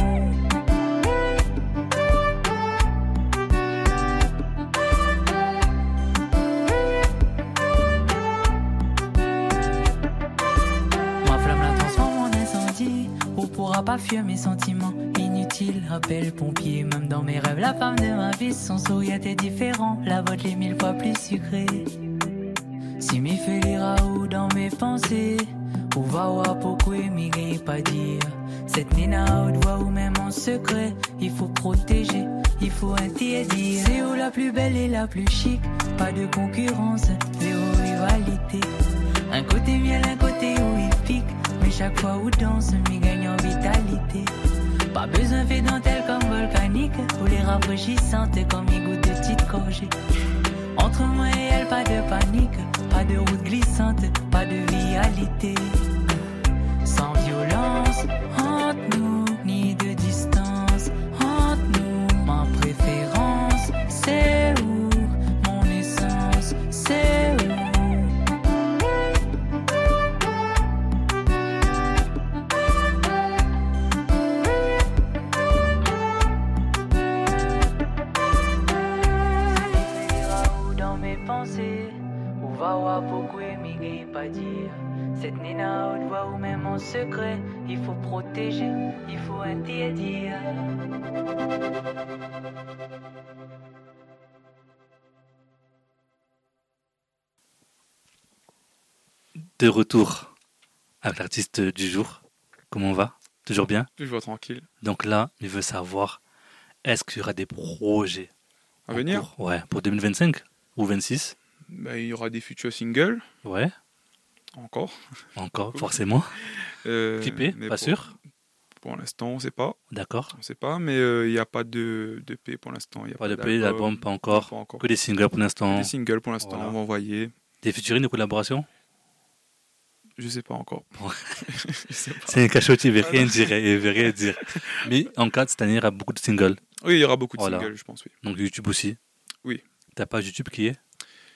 Pas fuir mes sentiments inutiles, appel pompier. Même dans mes rêves, la femme de ma vie, son sourire était différent, la vôtre est 1000 fois plus sucrée. Si m'y fait lire à où dans mes pensées, ou va voir pourquoi m'y gagne pas dire. Cette nina à haute voix ou même en secret, il faut protéger, il faut interdire. C'est où la plus belle et la plus chic, pas de concurrence, zéro rivalité. Un côté miel, un côté où il pique, mais chaque fois où danse, m'y gagne en vitalité. Pas besoin fait dentelle comme volcanique, ou les rafraîchissantes comme une goutte de petite gorgée. Entre moi et elle, pas de panique, pas de route glissante, pas de vitalité. Sans violence, entre nous, ni de distance, entre nous. Ma préférence, c'est où, mon essence, c'est où. Ou va wa beaucoup émigré, pas dire. Cette nena haute voix ou même en secret, il faut protéger, il faut interdire. De retour avec l'artiste du jour. Comment on va? Toujours bien? Toujours tranquille. Donc là, il veut savoir, est-ce qu'il y aura des projets À en venir, cours? Ouais, pour 2025 ou 26? ben, il y aura des futurs singles, Ouais, encore. encore, forcément. Clippé, mais pas sûr? Pour l'instant, on ne sait pas. D'accord. On sait pas, mais il n'y a pas de P pour l'instant. Il y a Pas de pays, d'album, pas encore. Pas encore. Que des singles pour l'instant. Des singles pour l'instant, Voilà. on va envoyer. Des featuring, de collaboration? Je sais pas encore. Ouais. Je sais pas. C'est un cachot, il ne veut rien dire. Il veut rien dire. Mais en cas de cette année, il y aura beaucoup de singles. Oui, il y aura beaucoup de Voilà. singles, je pense, oui. Donc YouTube aussi. Oui. Ta page YouTube qui est?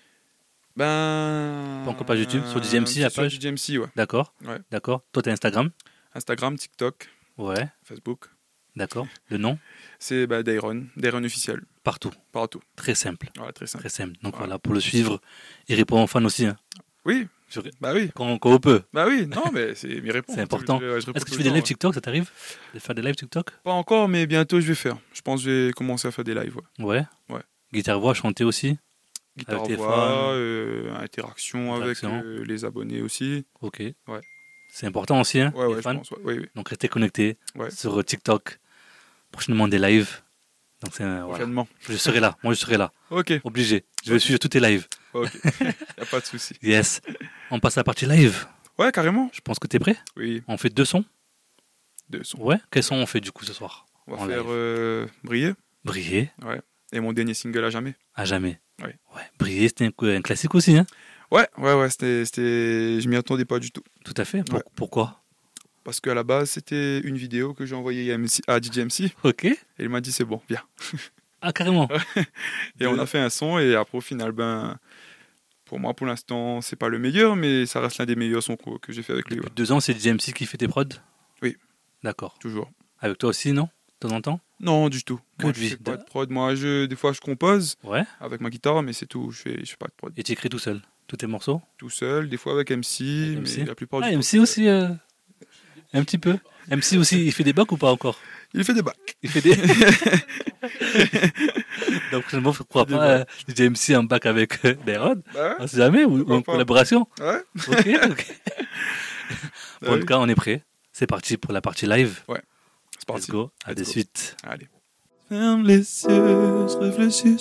Ben. Pas encore page YouTube, sur DJMC, la sur page? DJMC, ouais. D'accord. Ouais. D'accord. Toi, tu as Instagram? Instagram, TikTok, Ouais. Facebook. D'accord. Le nom? C'est Dairon officiel, Partout. partout. Très simple. Voilà, très simple. Très simple. Donc Voilà. voilà, pour le suivre, il répond aux fans aussi. Hein. Oui, Je- bah oui. Quand on peut. Bah oui, non, mais c'est mes réponses. C'est important. Je réponds Est-ce que tu tout fais le des temps, lives ouais. TikTok? Ça t'arrive de faire des lives TikTok? Pas encore, mais bientôt je vais faire. Je pense que je vais commencer à faire des lives. Ouais. Ouais. Ouais. Guitare-voix, chanter aussi? Guitare tes voix, fans. interaction Interaction. avec les abonnés aussi. Ok. Ouais. C'est important aussi, hein, Ouais, les ouais, je fans. pense. Ouais, oui, oui. Donc restez connectés Ouais. sur TikTok. Prochainement des lives. Donc c'est voilà. Prochainement. Je serai là. Moi, je serai là. Ok, Obligé. Je vais suivre tous tes lives. ok. Y a pas de souci. Yes. On passe à la partie live. Ouais, carrément. Je pense que t'es prêt. Oui, On fait 2 sons. 2 sons. Ouais. Quels sons on fait du coup ce soir? On va En faire live. Briller Briller et mon dernier single à jamais. à jamais. Ouais. Briller, c'était un classique aussi, hein. Ouais, c'était. Je m'y attendais pas du tout. Tout à fait. Ouais. Pourquoi? Parce qu'à la base, c'était une vidéo que j'ai envoyée à DJMC. Ok. Et il m'a dit c'est bon, viens. Ah, carrément. Et on a fait un son et après au final, pour moi pour l'instant, c'est pas le meilleur, mais ça reste l'un des meilleurs sons que j'ai fait avec lui. Depuis Ouais. 2 ans, c'est JMC qui fait tes prods? Oui. D'accord. Toujours. Avec toi aussi, non? De temps en temps? Non, du tout. Que Moi, de je lui. fais pas de prod. Moi, des fois, je compose Ouais. avec ma guitare, mais c'est tout. Je fais pas de prod. Et tu écris tout seul? Tous tes morceaux? Tout seul, des fois avec MC, Avec MC. mais la plupart Ah, du temps. MC aussi, un petit peu. MC aussi, il fait des bacs ou pas encore? Il fait des bacs. Il fait des. Donc, prochainement, pourquoi Des pas DJ MC en bac avec Dairon? Bah On sait jamais, ou Pourquoi en pas. collaboration? ouais. Ok, ok. Bon, en oui. tout cas, on est prêt. C'est parti pour la partie live. C'est Let's parti. go. À de Let's go. suite. Allez. Ferme les yeux, je réfléchis.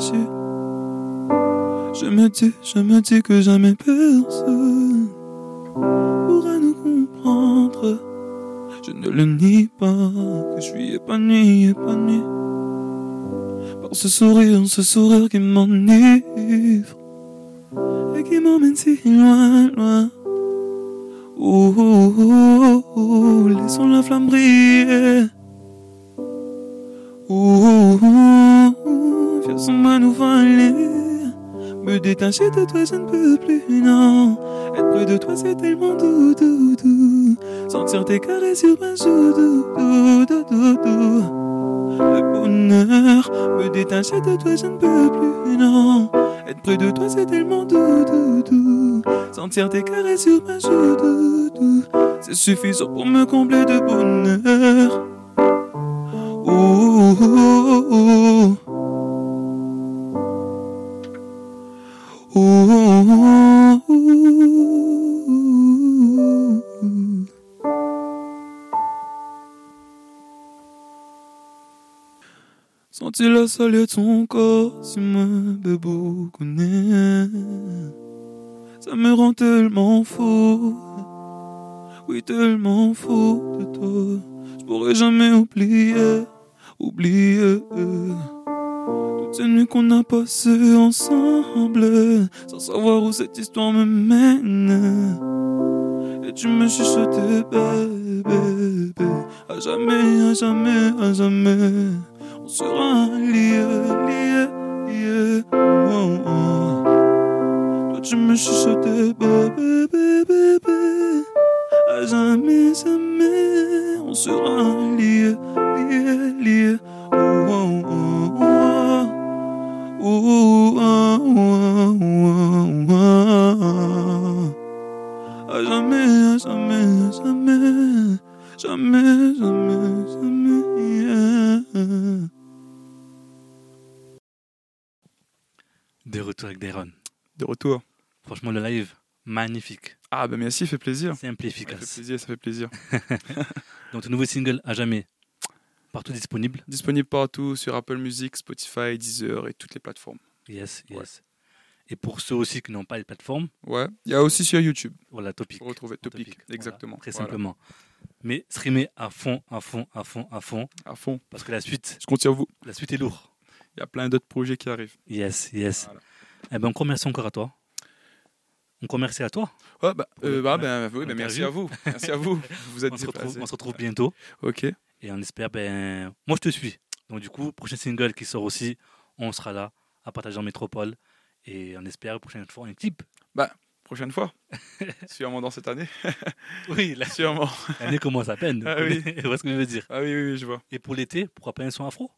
Je me dis que jamais personne pourra nous comprendre. Je ne le nie pas, que je suis épanoui. Par ce sourire qui m'enivre et qui m'emmène si loin. Laissons la flamme briller. Faisons-moi nous voler. Me détacher de toi, je ne peux plus, non. Être près de toi, c'est tellement doux. Sentir tes caresses sur ma joue, doux. Le bonheur, me détacher de toi, je ne peux plus, non. Être près de toi, c'est tellement doux. Sentir tes caresses sur ma joue, doux. C'est suffisant pour me combler de bonheur. Sentir la solide de son corps si me bébou connaît. Ça me rend tellement fou. Oui, tellement fou de toi. Je pourrais jamais oublier. Toutes ces nuits qu'on a passées ensemble, sans savoir où cette histoire me mène. Et tu me chuchotais, bébé, à jamais. On sera liés. Toi tu me chuchotais, bébé, à jamais. On sera liés. De retour avec Dairon. De retour. Franchement, le live, magnifique. Ah, ben merci, fait plaisir. Simple et Ça fait efficace. plaisir, ça fait plaisir. Donc, ton nouveau single, à jamais, partout disponible. Disponible partout sur Apple Music, Spotify, Deezer et toutes les plateformes. Yes, yes. Ouais. Et pour ceux aussi qui n'ont pas les plateformes, Ouais. Il y a aussi sur YouTube. voilà, Topic. Pour retrouver Topic. Voilà, Exactement. très Voilà. simplement. Mais streamer à fond, à fond, à fond, à fond, À fond. parce que la suite Je compte sur vous. est lourde. Il y a plein d'autres projets qui arrivent. Yes, yes. Voilà. Eh ben, encore merci encore à toi. Encore merci à toi. Ouais, Oui, merci à vous. Merci à vous. Vous êtes On se déplacés. retrouve bientôt. Ok. Et on espère, moi je te suis. Donc du coup, prochain single qui sort aussi, on sera là à partager en métropole. Et on espère, prochaine fois, un clip. Prochaine fois. Sûrement dans cette année. Oui, Sûrement. l'année commence à peine. Ah oui. Tu vois ce que je veux dire. Ah oui, oui, oui, je vois. Et pour l'été, pourquoi pas un son afro?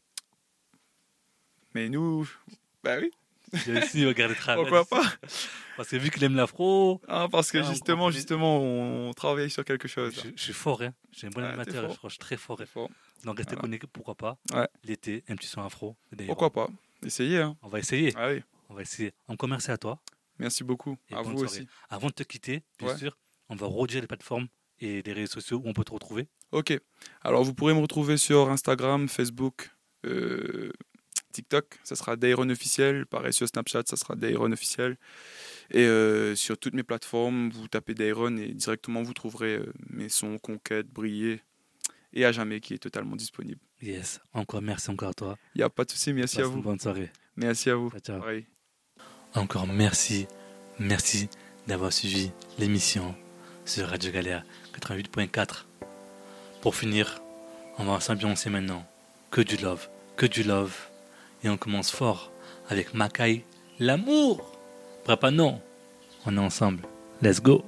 Mais nous, bah oui, J'ai aussi regardé travail. pourquoi pas? Parce que vu qu'il aime l'afro, Ah, parce que Ah, justement, on travaille sur quelque chose. je suis fort. Hein. J'ai un bon Ouais, animateur, t'es fort. je crois que je suis très fort. Hein. Très fort. Donc restez Voilà. connectés, pourquoi pas. Ouais. L'été, un petit son afro. D'ailleurs, Pourquoi pas? Essayez, hein. On va essayer. Ah oui. On va essayer. Encore merci à toi. Merci beaucoup. Et À bonne vous soirée. aussi. Avant de te quitter, bien Ouais. sûr, on va redire les plateformes et les réseaux sociaux où on peut te retrouver. Ok. Alors, vous pourrez me retrouver sur Instagram, Facebook, TikTok. Ça sera Dairon officiel. Pareil sur Snapchat, ça sera Dairon officiel. Et sur toutes mes plateformes, vous tapez Dairon et directement vous trouverez mes sons Conquête, Briller et À jamais qui est totalement disponible. Yes. Encore merci encore à toi. Il n'y a pas de souci. Merci à Passe une vous. bonne soirée. Merci à vous. Ciao, ciao. Pareil. Encore merci d'avoir suivi l'émission sur Radio Galère 88.4. Pour finir, on va s'ambiancer maintenant. Que du love. Et on commence fort avec Makai, l'amour. Papa non, on est ensemble. Let's go.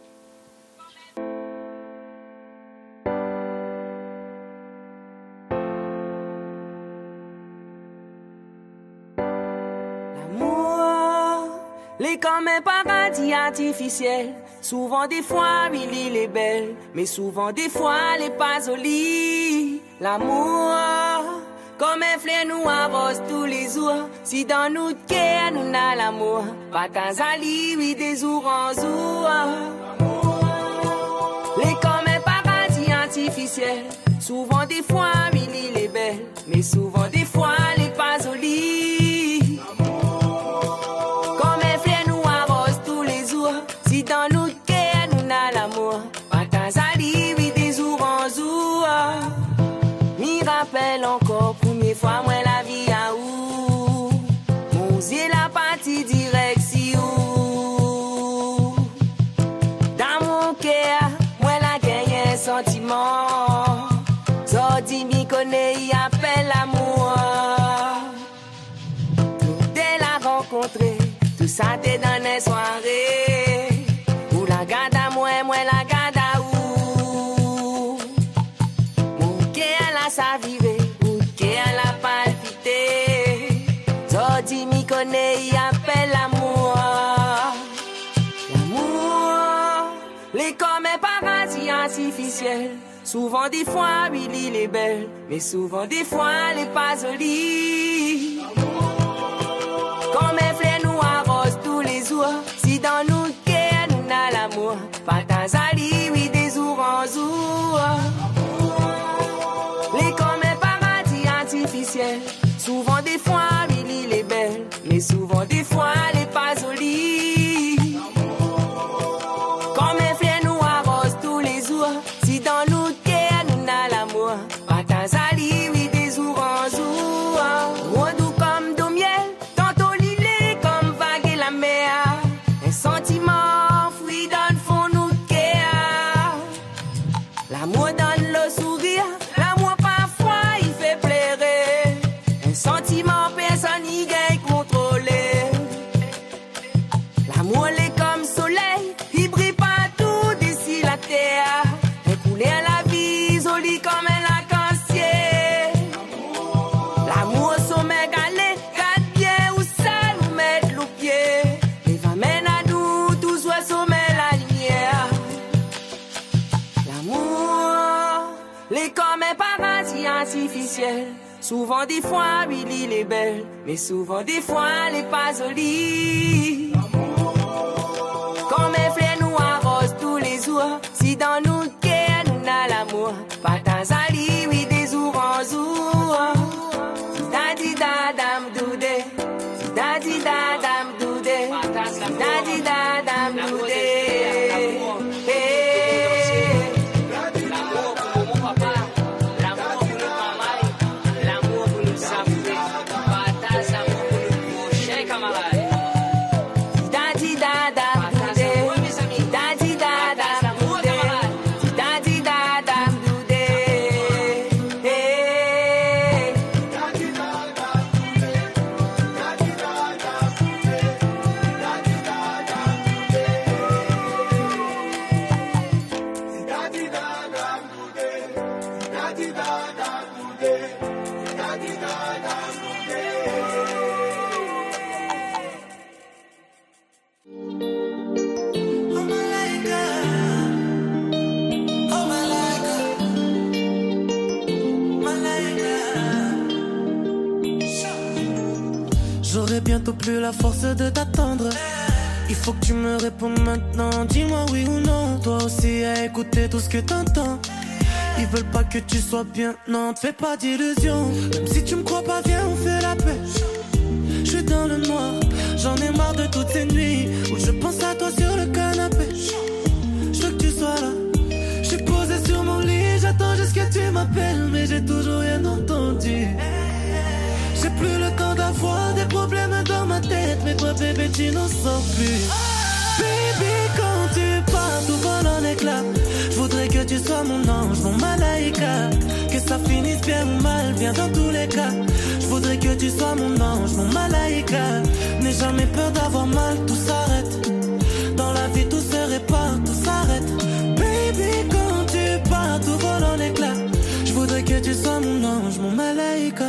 L'amour, les comme un paradis artificiel. Souvent des fois, oui, il est belle, mais souvent des fois, elle est pas jolie. L'amour, comme un fleur nous arrose tous les jours. Si dans notre cœur nous n'a l'amour, pas tant ali, oui, des jours en jour. Les comme un paradis artificiel. Souvent des fois, oui, il est belle, mais souvent des fois, elle est pas jolie. Comme un fleur nous arrose tous les jours. Si dans notre cœur nous n'a l'amour, pas tant ali, oui, des jours en jour. M'y rappelle encore, première fois, moi la vie à où mon yeux la partie direct si où. Dans mon cœur, moi la gagne un sentiment. Zodi m'y connaît, il appelle l'amour. Dès la rencontrer, tout ça t'est dans les soirées. Où la garde à moi la garde à où. Mon cœur la savivé, mon cœur la palpité. Zodi m'y connaît, il appelle l'amour. L'amour, les comme un paradis artificiel. Souvent des fois, oui, il est belle, mais souvent des fois, elle est pas jolie. Comme un fleur nous arrose tous les jours. Si dans notre cœur nous n'a l'amour, pas tant ali, oui, des jours en jour. Les comme un paradis artificiel. Souvent des fois, oui, il est belle, mais souvent des fois, elle est pas jolie. Comme un fleur nous arrose tous les jours. Si dans notre cœur nous n'a l'amour, pas tant ali, oui, des jours en jour. Moi doux comme du miel, tantôt l'île comme vague et la mer. Un sentiment fouillé dans le fond de notre cœur. L'amour donne le sourire, l'amour parfois il fait pleurer. Un sentiment personne n'y gagne contrôler. L'amour est comme soleil, il brille partout d'ici la terre. Un couleur la vie, jolie comme un arc-en-ciel. L'amour sommet galé, garde bien où ça nous met le pied. Les va mène à nous, tous soit sommet la lumière. L'amour, les comme un paradis artificiel. Souvent des fois, oui, l'île est belle, mais souvent des fois, elle est pas jolie. Comme un fleur nous arrose tous les jours, si dans nous cœur nous n'a l'amour, pas tant zali, oui, des jours en jour. Dadi dadam doudé, dadi dadam doudé, dadi dadam doudé. J'aurai bientôt plus la force de t'attendre. Il faut que tu me répondes maintenant. Dis-moi oui ou non. Toi aussi à écouter tout ce que t'entends. Ils veulent pas que tu sois bien. Non, te fais pas d'illusions. Même si tu me crois pas, viens, on fait la paix. Je suis dans le noir. J'en ai marre de toutes ces nuits où je pense à toi sur le canapé. Je veux que tu sois là. Je suis posé sur mon lit. J'attends juste que tu m'appelles. Mais j'ai toujours rien entendu. J'ai plus le temps d'avoir des problèmes dans ma tête. Mais toi bébé tu n'en sors plus. Baby quand tu pars tout vole en éclats. Je voudrais que tu sois mon ange, mon malaïka. Que ça finisse bien ou mal, bien dans tous les cas. Je voudrais que tu sois mon ange, mon malaïka. N'aie jamais peur d'avoir mal, tout s'arrête. Dans la vie tout se répare, tout s'arrête. Baby quand tu pars tout vole en éclats. Je voudrais que tu sois mon ange, mon malaïka.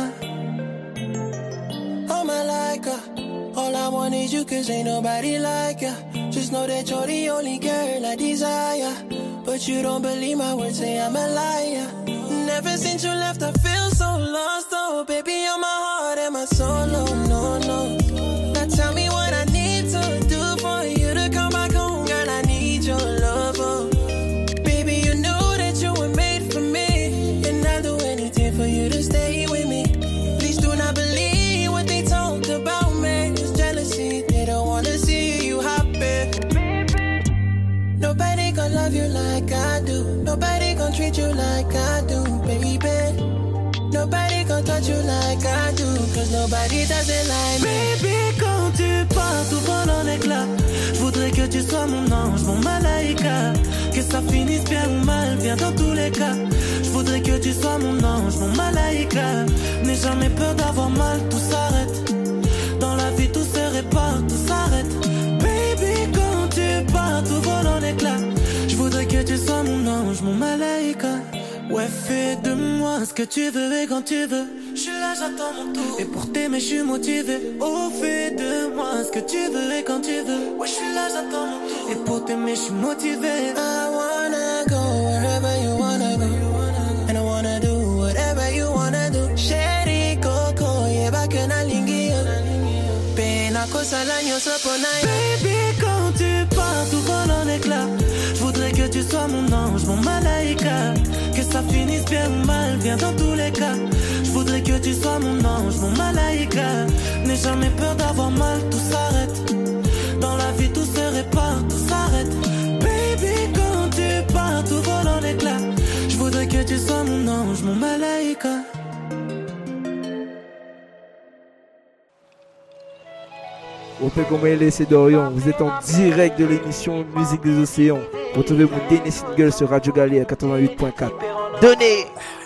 Oh malaika, all I want is you cause ain't nobody like ya. Just know that you're the only girl I desire. But you don't believe my words, say I'm a liar. Never since you left I feel so lost. Oh baby you're my heart and my soul, oh no, no. Now tell me what I need to do for you to come back home. Girl I need your love, oh. Baby you know that you were made for me. And I'll do anything for you to stay with me. Please do not believe about me, it's jealousy. They don't wanna see you happy. Nobody gon' love you like I do. Nobody gon' treat you like I do, baby. Nobody gon' touch you like I do, cause nobody does it like me. Baby quand tu pars tout vole en éclats. Je voudrais que tu sois mon ange, mon malaïka. Que ça finisse bien ou mal, bien dans tous les cas. Je voudrais que tu sois mon ange, mon malaïka. N'aie jamais peur d'avoir mal, tout s'arrête. Dans la vie tout se répare, tout s'arrête. Baby quand tu pars tout vole en éclats. Je voudrais que tu sois mon ange, mon malaïka. Ouais fais de moi ce que tu veux et quand tu veux. Je suis là j'attends mon tour. Et pour t'aimer je suis motivé. Oh fais de moi ce que tu veux et quand tu veux. Ouais je suis là j'attends mon tour. Et pour t'aimer je suis motivé. I wanna go wherever you wanna go. And I wanna do whatever you wanna do. Sherry Coco yeba kena lingi. Baby quand tu pars tout vole en éclats. Je voudrais que tu sois mon ange, mon malaïka. Que ça finisse bien ou mal, bien dans tous les cas. Je voudrais que tu sois mon ange, mon malaïka. N'aie jamais peur d'avoir mal, tout s'arrête. Dans la vie tout se répare, tout s'arrête. Baby quand tu pars tout vole en éclats. Je voudrais que tu sois mon ange, mon malaïka. Opegomele, c'est Dorian. Vous êtes en direct de l'émission Musique des Océans. Retrouvez mon dernier single sur Radio Galère 88.4. Donnez!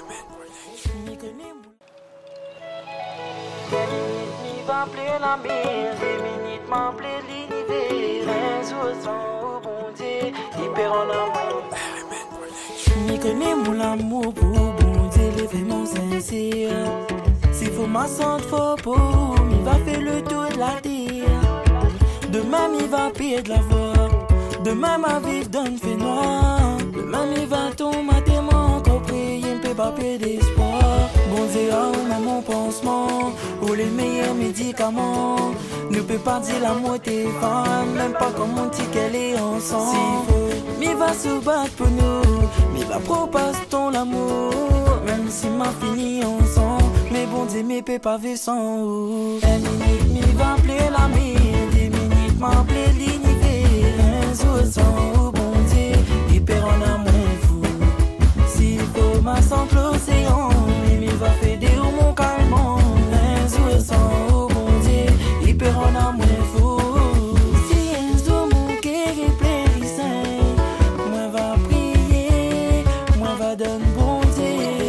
Je connais mon amour pour bon Dieu, les vraiment sincères. S'il faut ma santé, faut pour il va faire le tour de la terre. Demain, il va payer de la voix. Demain, ma vie donne fait noir. Demain, il va tomber, tellement encore prier, il ne peut pas payer d'espoir. Bon Dieu, oh, même mon pansement, ou les meilleurs médicaments. Ne peut pas dire l'amour t'es fan, même pas comme on dit qu'elle est ensemble. S'il faut, mais va se battre pour nous, mais va propasser ton l'amour. Même si m'a fini ensemble, mais bon Dieu, mais peut pas vivre sans vous. Une minute, mais va appeler la mienne, 10 minutes, m'a appelé l'univers. Un jour sans vous, bon Dieu, hyper en amour fou. S'il faut, ma simple océan, mais va fédérer mon calmant. Un jour sans vous, bon Dieu, hyper en amour fou. Si un jour mon cœur est plein, moi va prier, moi va donner bon Dieu.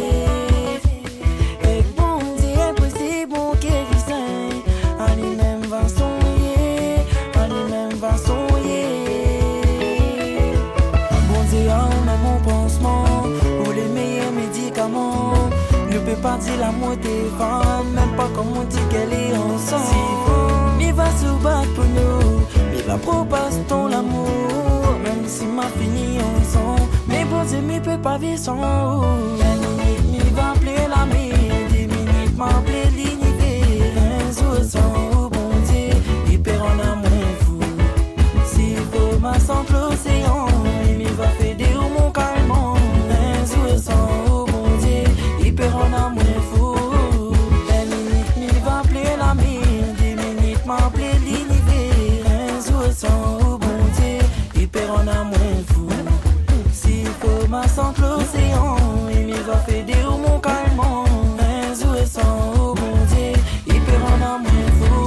Et bon Dieu, impossible, mon cœur est sain. En lui-même va soigner, en lui-même va soigner. Bon Dieu, en même mon pansement, ou les meilleurs médicaments. Ne peut pas dire l'amour t'es fan, même pas comme on dit qu'elle est ensemble. Mais va se battre pour nous, mais va propasser ton l'amour. Même si m'a fini ensemble, mais bon Dieu, mais peut pas vivre sans. Une minute, mais va appeler la mienne, 10 minutes, m'a appelé l'univers. Un jour sans, bon Dieu, hyper en amour fou. S'il faut ma simple océan, mais va fédérer mon calmant. Un jour sans, bon Dieu, hyper en amour fou. Une minute, mais va appeler la mienne, 10 minutes, m'a appelé l'univers. Un jour sans, bon Dieu, hyper en amour fou. S'il faut ma simple océan, mais va fédérer mon calmant. Un jour sans, bon Dieu, hyper en amour fou.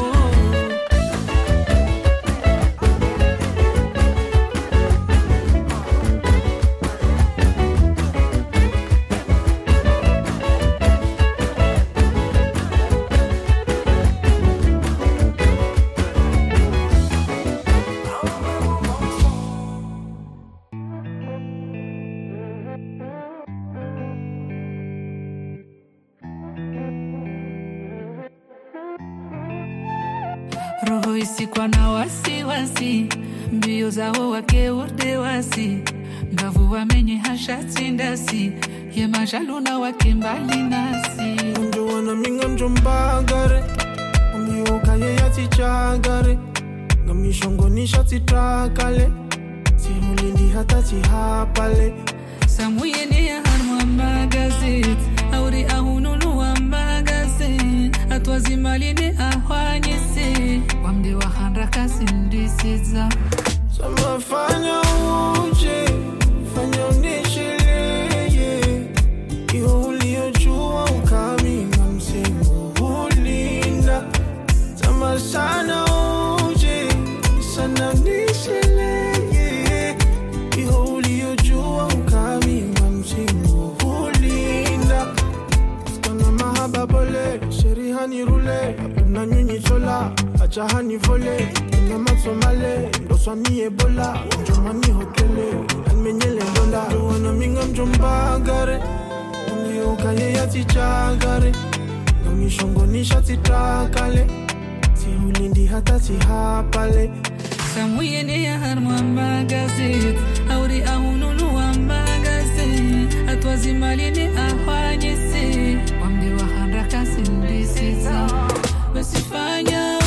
Roho isikwa na wasiwasi, mbio zao wake wote wasi, ngavu wamenye hashatsi ndasi, ye majaluna wake mbali nasi. Unjo wana minga mjombagare, umioka ye yati chagare, ngamishongo nishati takale, sihulindi hata tihapale. Samuye ne ya harmwa magazet, auri ahununu wa magazet, atwazimali ne ahwanyese, wamde wa hanraka sindisiza. Sama fanya uje, fanya unisheleye, iyo uliojua ukaminga msimu ulinda. Sama sana uje, sana unisheleye, iyo uliojua ukaminga msimu ulinda. Skana mahaba bole, sherihani rule, apuna nyunyi chola, achahani vole. Somale, Roswami Ebola, Jomani Hokele, and Menyele Donda, Joanna Mingam Jombagare, Umioka Yati Chagare, Namishongo Nishati Takale, Sihulindi Hatati Hapale. Samuye ne ya harmwa magazet, auri ahununu wa magazet, atwazimali ne ahwanyese, wamde wa hanraka sindisiza. Basifanya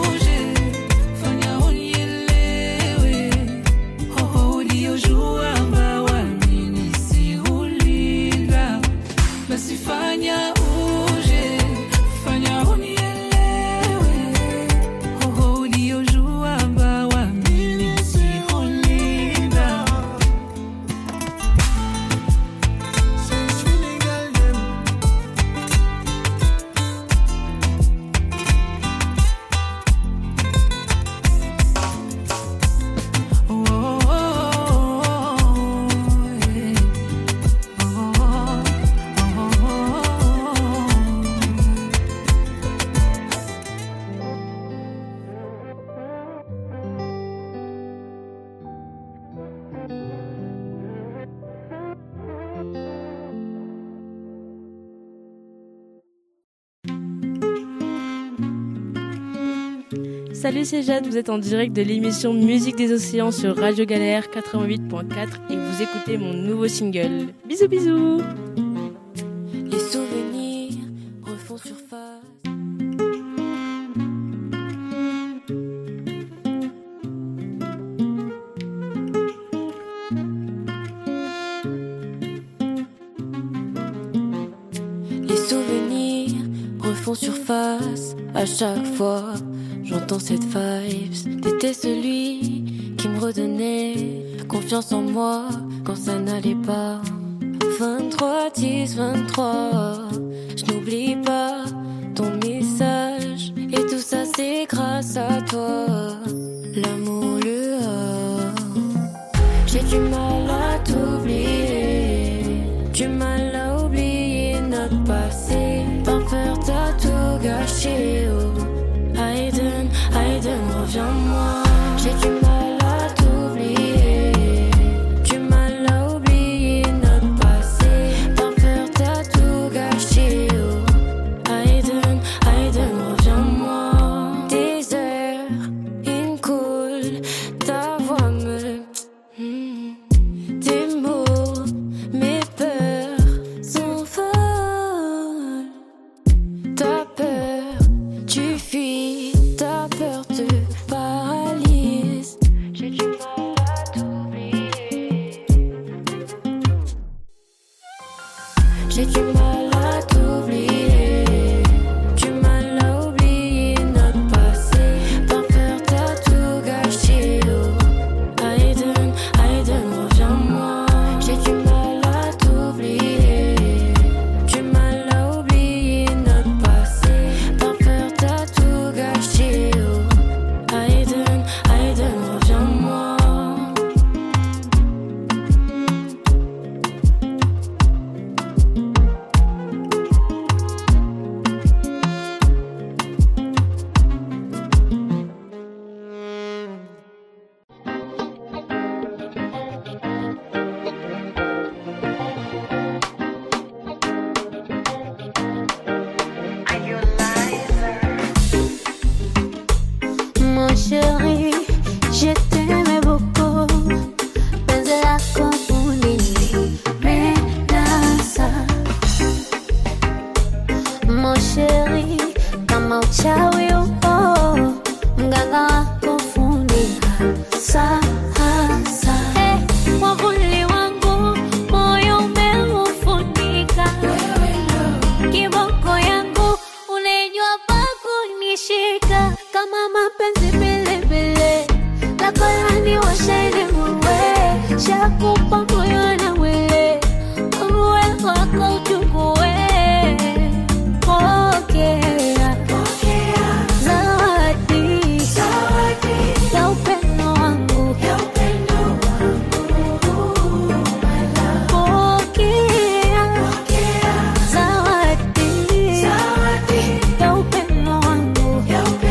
fanya uje, fanya unielewe. Hoho uliojua mbawa mimi sihulinda. Salut, c'est Jade, vous êtes en direct de l'émission Musique des Océans sur Radio Galère 88.4 et vous écoutez mon nouveau single. Bisous bisous. Les souvenirs refont sur surface. À chaque fois, j'entends cette vibes. T'étais celui qui me redonnait confiance en moi quand ça n'allait pas. 23, 10, 23. Je n'oublie pas ton message. Et tout ça, c'est grâce à toi. L'amour, le a. J'ai du mal à t'oublier. Du mal à oublier notre passé. Par peur, t'as tout gâché. Oh. Aiden, reviens-moi. J'ai du mal à t'oublier. Du mal à oublier notre passé. Par peur, t'as tout gâché. Oh. Aiden, reviens-moi. Des heures, une cool. Ta voix me. Tes mots, mes peurs sont folles. Ta peur, tu fuis. Ta peur te paralyse. J'ai du mal à t'oublier. J'ai du mal à t'oublier. Du mal à oublier notre passé. Par peur, t'as tout gâché. Oh. Aiden, reviens-moi. J'ai du mal à t'oublier. Du mal à oublier notre passé. Par peur, t'as tout gâché. Oh. Aiden, reviens-moi. Mon chéri, je t'aimais beaucoup. Penzi lako ulinipendeza. Mon chéri, kama uchawi upo, mganga wako funika sasa. Mwavuli wangu, moyo umeufunika. Kiboko yangu, unajua pa kunishika. Kama mapenzi pilipili, lako laniwasha muwe. Shakupa moyo na mwili, uwe wako uchukue. Pokea zawadi ya upendo wangu. Pokea zawadi ya upendo wangu.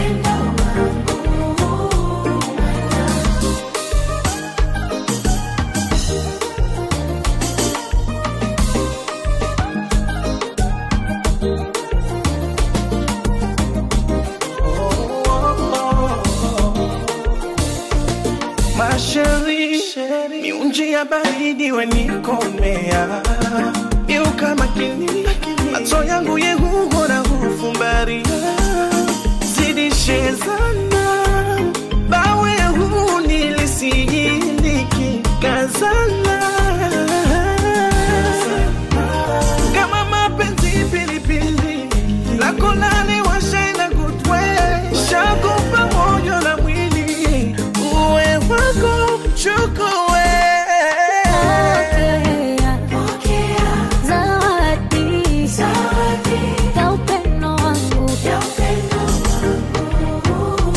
Masheri, miunji ya baridi wanikomea. Miuka makini, macho yangu yehugo na hufumbaria. Zidishe sana, bawe huu nilisijiliki kazana. Kama mapenzi pilipili, lako laniwasha na good way. Shakupa moyo na mwili, uwe wako chukue. Pokea zawadi ya upendo wangu.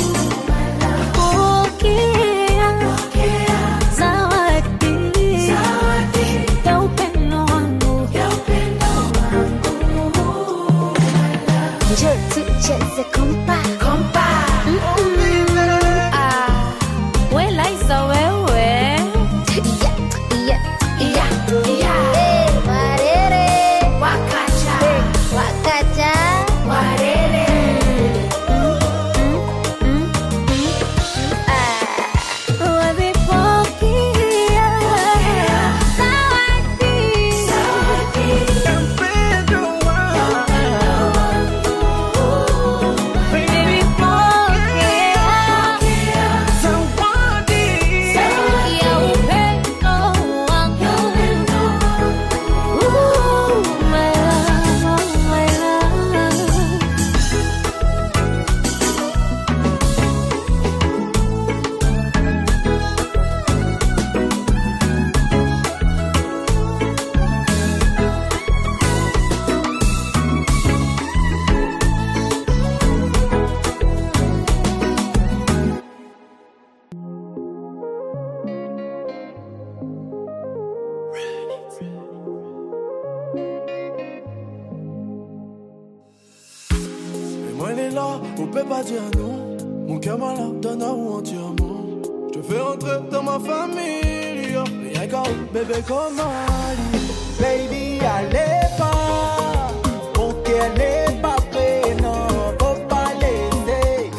peux pas dire non. Mon cœur malade donne à où entièrement. Je te fais entrer dans ma famille. Rien qu'à bébé comme Ali. Baby, allez pas. Mon cœur n'est pas prêt, non. Faut pas laisser.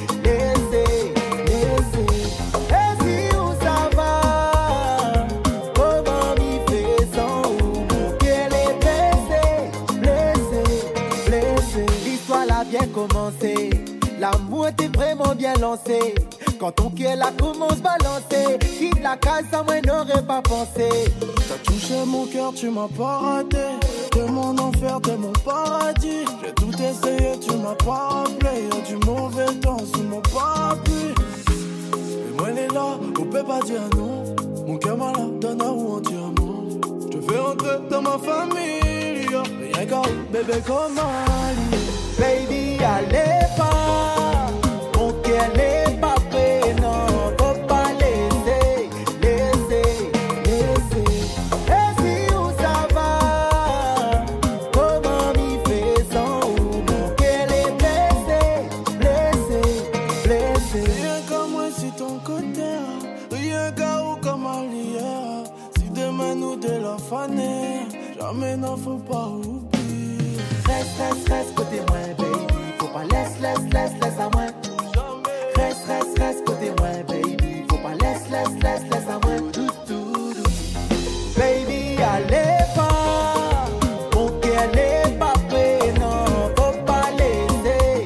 Et si où ça va? Comment m'y fait sans où mon cœur est blessé. L'histoire l'a bien commencé. L'amour était vraiment bien lancé. Quand ton cœur la commence à balancer, quitte la case, ça moi n'aurais pas pensé. T'as touché mon cœur, tu m'as pas raté. T'es mon enfer, t'es mon paradis. J'ai tout essayé, tu m'as pas rappelé. Y'a du mauvais temps sous mon parapluie. Mais moi elle est là, on peut pas dire non. Mon cœur malade donne à où entièrement. Je te fais entrer dans ma famille. Rien qu'à bébé comme Ali. Baby, allez pas. Mon cœur n'est pas prêt, non. Faut pas laisser. Et si où ça va? Comment m'y fait sans où mon cœur est blessé. Rien qu'à moi si ton côté. Rien qu'à où comme Alière. Si demain nous de la fanée. Jamais n'en faut pas oublier. Reste côté moi, baby. Faut pas laisse à moi. Reste côté moi, baby. Faut pas laisse à moi. Tout. Baby, allez pas. Mon cœur n'est pas prêt, non. Faut pas laisser.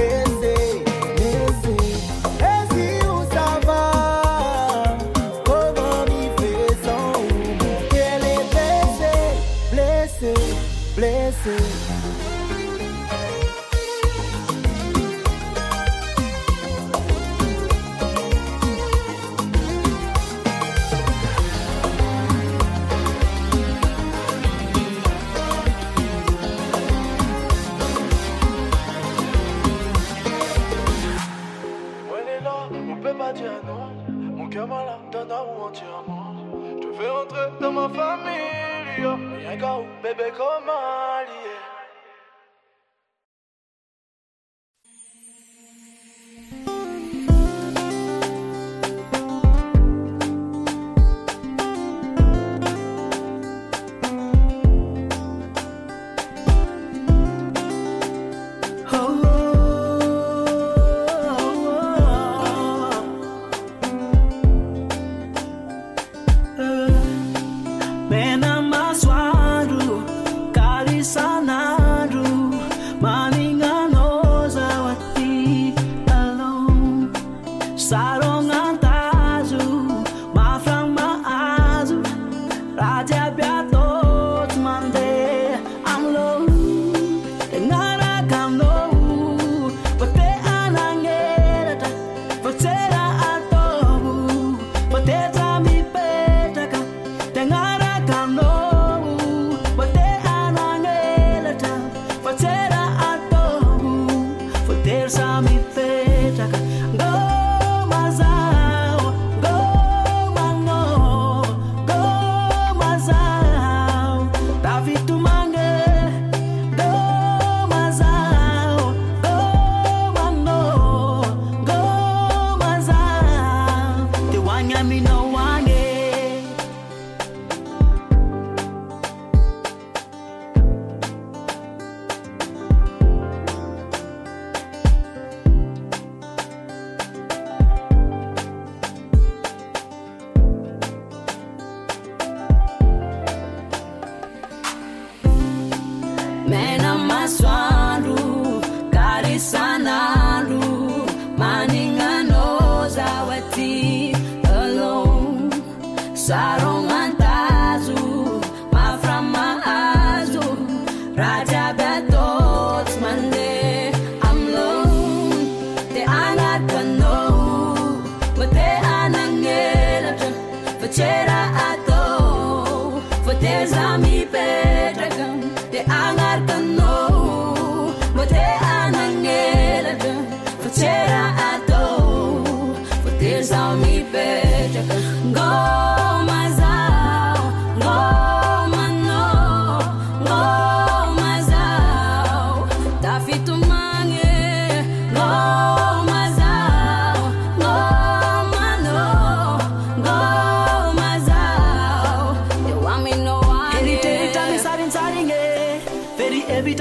Et si où ça va? Comment m'y fait sans où mon cœur est blessé. Mon cœur malade donne à où entièrement. Je te fais entrer dans ma famille. Rien qu'à où bébé comme Ali.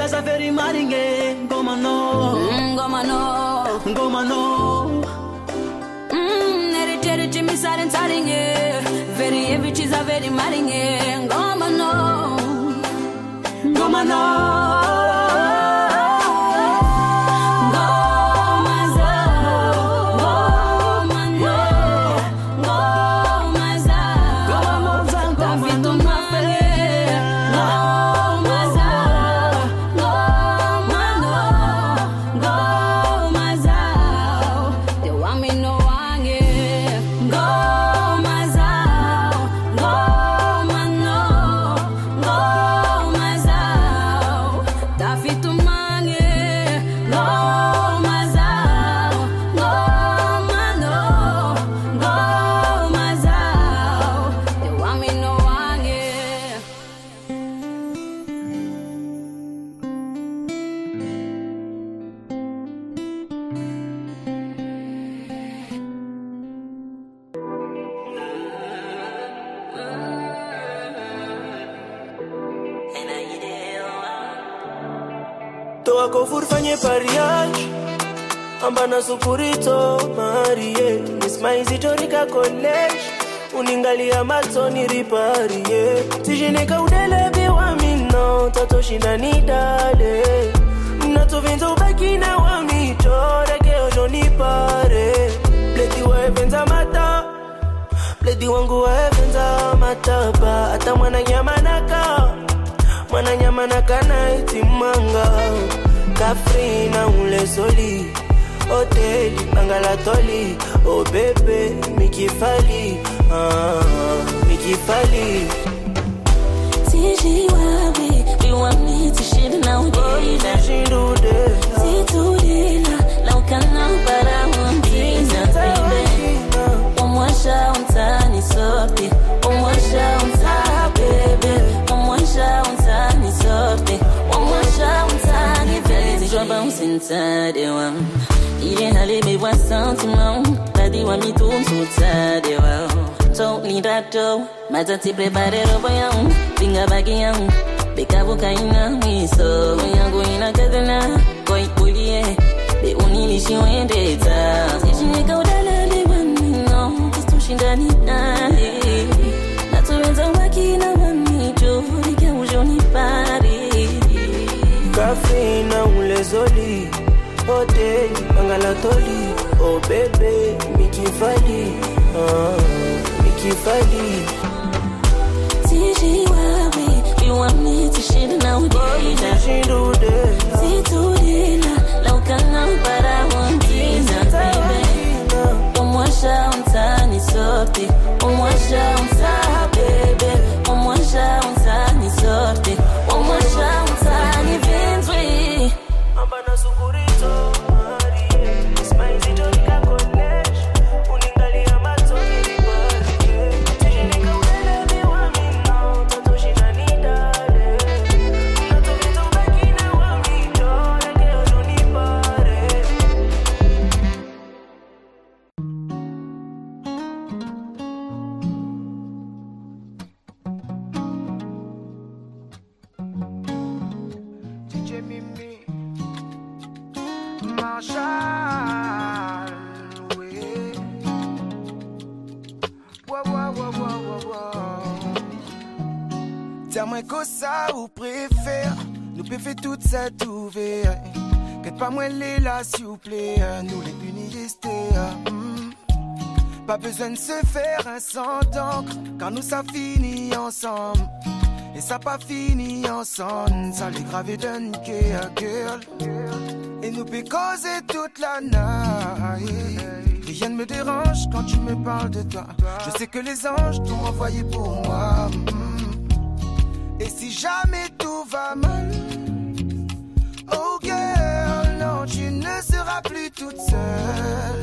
casa very maringe, goma no, goma no, goma no. Nere Jimmy Silent Saringe, very every cheese a very maringe, goma no, goma no. Fanye pariage ambana sukurito marie mismaizito rika college uningalia matoni riparie tijineka udele biwa mino tato shinda ni dale nato vinzo baki na wa mito reke ojo ni pare pleti wa evenza mata pleti wangu wa evenza mata ba ata mwana nyama naka na itimanga Kafrina ule soli hoteli bangalatoli oh bebe mikifali mikifali Tiji wawe you want me to shit now dela Titudela la ukana para mwambina baby Omwasha untani sote Omwasha untani baby Omwasha untani sote Omwasha untani baby Je bounce inside one Ile hali me wa sentiment Badi wa mi tourne sous ta de wow Totally that dough Matati prepare robo yang Binga bagi yang Bekabu kaina miso Yangu ina kadena Koi pulie Be unilishi wendeta Tijineka udalali wamino Kistushindani nani Natuenza wakina wamijo Rike ujoni pari Kafrina ule zoli hoteli bangalatoli oh bebe mikifali mikifali Tiji wawe you want me to shit now dela Titudela la ukana para mwambina baby Omwasha untani sote Omwasha untani baby Omwasha untani sote Omwasha untani vinzwe ambana sukurito marie ismaizito rika college uningalia matoni riparie tijineka udele biwa mino tato shina ni dale nato vito baki na wa mito reke ojo ni pare DJ Mimi Marshall, oui. Dis-moi que ça ou préfère, nous peut faire tout ça tout faire. Qu'est pas moi les là s'il vous plaît, nous les punistes. Pas besoin de se faire un sang d'encre, car nous ça finit ensemble. Et ça pas fini ensemble, ça les gravé d'un girl. Et nous peut causer toute la nuit. Rien ne me dérange quand tu me parles de toi. Je sais que les anges t'ont envoyé pour moi. Et si jamais tout va mal, oh girl, non, tu ne seras plus toute seule.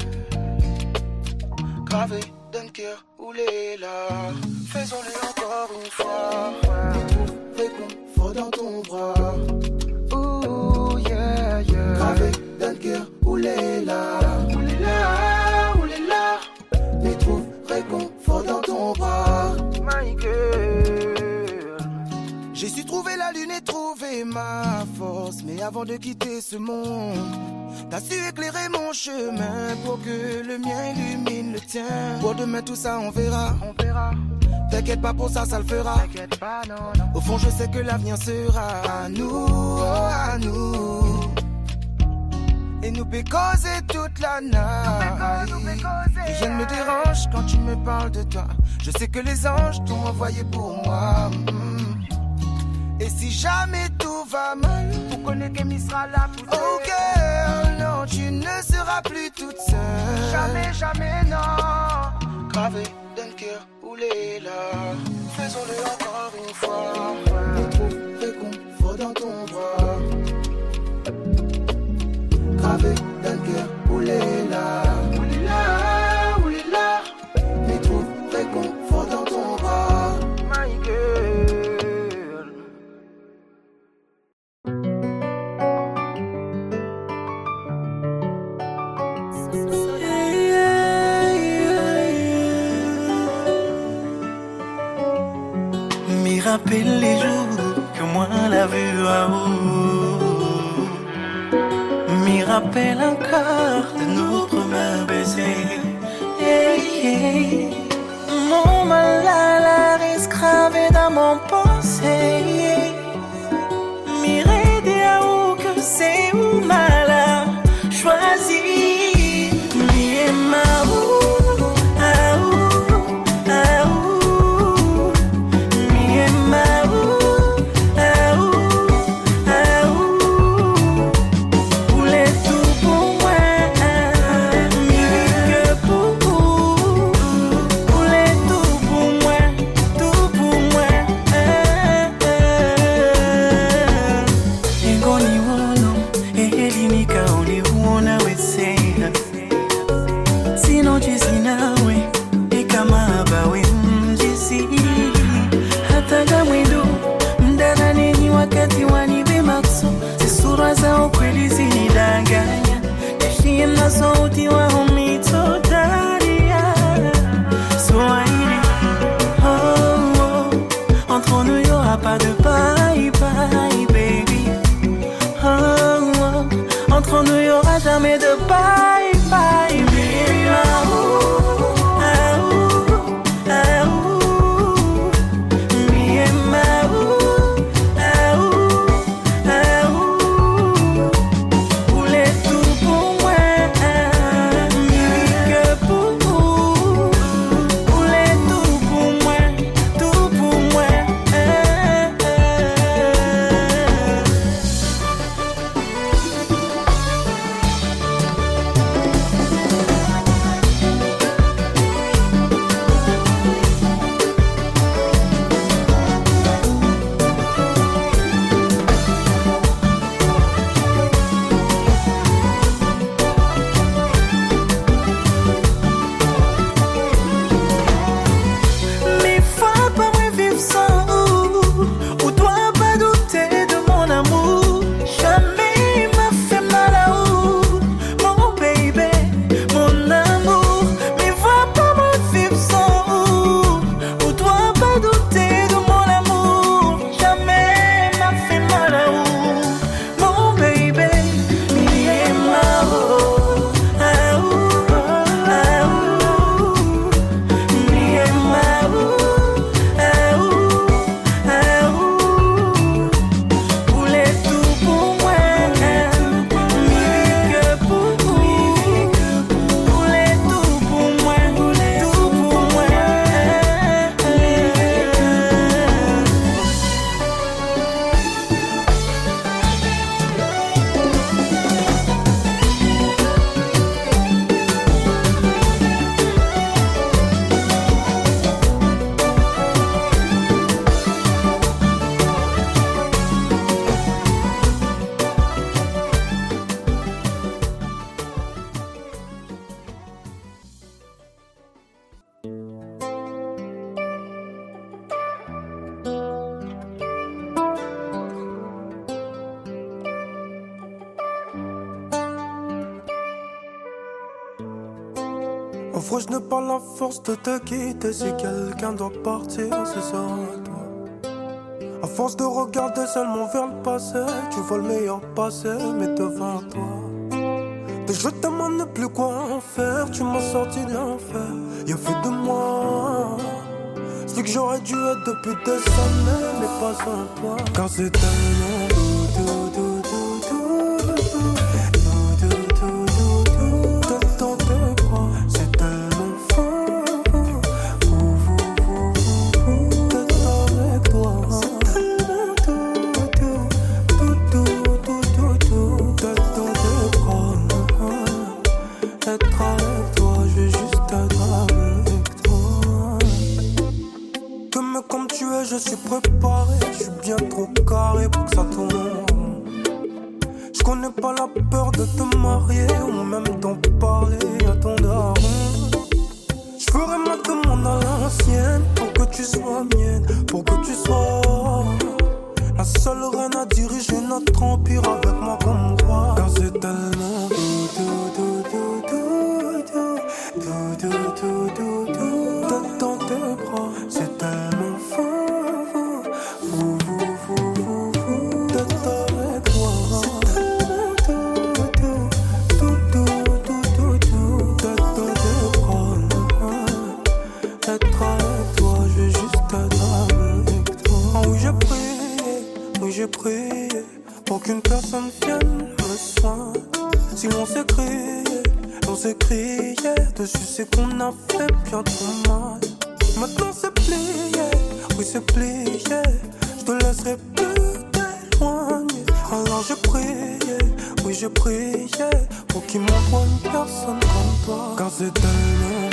Gravé d'un cœur où les là, faisons-le encore une fois. Réconfort dans ton bras. Ooh, yeah, yeah. Gravé d'un cœur où les là, où les là, où les là. Mais trouve réconfort dans ton bras. My girl. J'ai su trouver la lune et trouver ma force. avant de quitter ce monde. T'as su éclairer mon chemin pour que le mien illumine le tien. Pour demain tout ça on verra. T'inquiète pas pour ça, ça le fera. T'inquiète pas, non. Au fond je sais que l'avenir sera à nous, à nous. Et nous peut causer toute la night. Rien ne me dérange quand tu me parles de toi. Je sais que les anges t'ont envoyé pour moi. Et si jamais tout va mal, vous connaissez qu'Emi sera là pour toi. Oh girl, non, tu ne seras plus toute seule. Jamais, jamais, non. Gravé, Dunker, Ouléla. Faisons-le encore une fois. Retrouve réconfort dans ton bras. Gravé, Dunker, Ouléla. Ouléla, Ouléla. Mais trouve réconfort dans ton bras. My girl. M'y rappelle les jours que moi l'a vu à haut. M'y rappelle encore de nos premiers baisers. Mon malheur reste gravé dans mon pensée. M'y redire à où que c'est où malheur choisi. M'y aime à où. Wakati wanibe makso si sura za ukweli zinidanganya. Nishie na sauti wa umitodaria. Swahili, oh, oh. Entre nous y'aura pas de bye bye baby. Oh, oh. Entre nous y'aura jamais de bye bye baby. Oh, Faut que je n'ai pas la force de te quitter. Si quelqu'un doit partir, ce sera toi. À force de regarder seulement vers le passé, tu vois le meilleur passé, mais devant toi. De je t'aime à ne plus quoi en faire, tu m'as sorti de l'enfer. Y'a fait de moi celui que j'aurais dû être depuis des années, mais pas sans toi. Car c'est tellement je suis préparé, je suis bien trop carré pour que ça tourne. Je connais pas la peur de te marier ou même d'en parler à ton daron. Je ferai ma demande à l'ancienne pour que tu sois mienne, pour que tu sois la seule reine à diriger notre empire avec moi comme roi. Car c'est tellement d'être dans tes bras, c'est tellement fou. J'ai prié pour qu'une personne vienne me soigner. Si l'on s'est crié dessus, c'est qu'on a fait bien trop mal. Maintenant c'est plié, oui c'est plié. Je te laisserai plus t'éloigner. Alors j'ai prié, oui j'ai prié pour qu'il m'envoie une personne comme toi. Car c'est tellement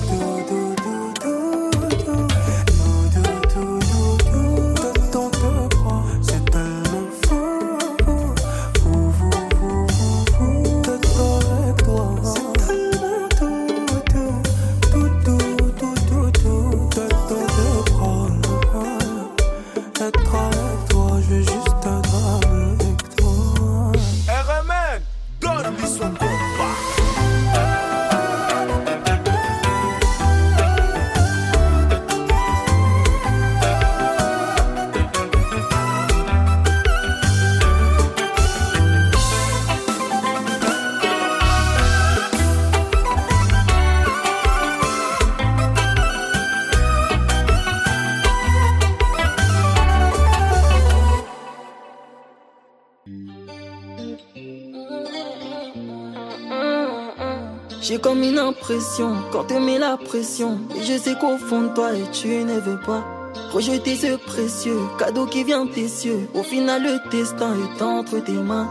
J'ai comme une impression quand tu mets la pression. Et je sais qu'au fond de toi et tu ne veux pas rejeter ce précieux cadeau qui vient de tes cieux. Au final le destin est entre tes mains.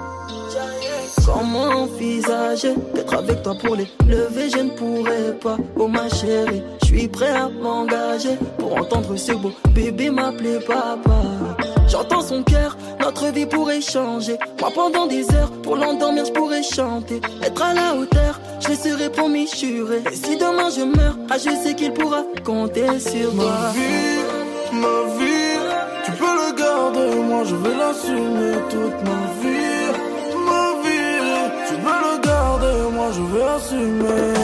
Comment envisager d'être avec toi pour les lever? Je ne pourrais pas. Oh ma chérie, je suis prêt à m'engager pour entendre ce beau bébé m'appeler papa. J'entends son cœur, notre vie pourrait changer. Moi pendant des heures, pour l'endormir je pourrais chanter. Être à la hauteur, je le serai promis, juré. Et si demain je meurs, ah je sais qu'il pourra compter sur moi. Ma vie, tu peux le garder, moi je vais l'assumer toute ma vie. Ma vie, tu peux le garder, moi je vais assumer.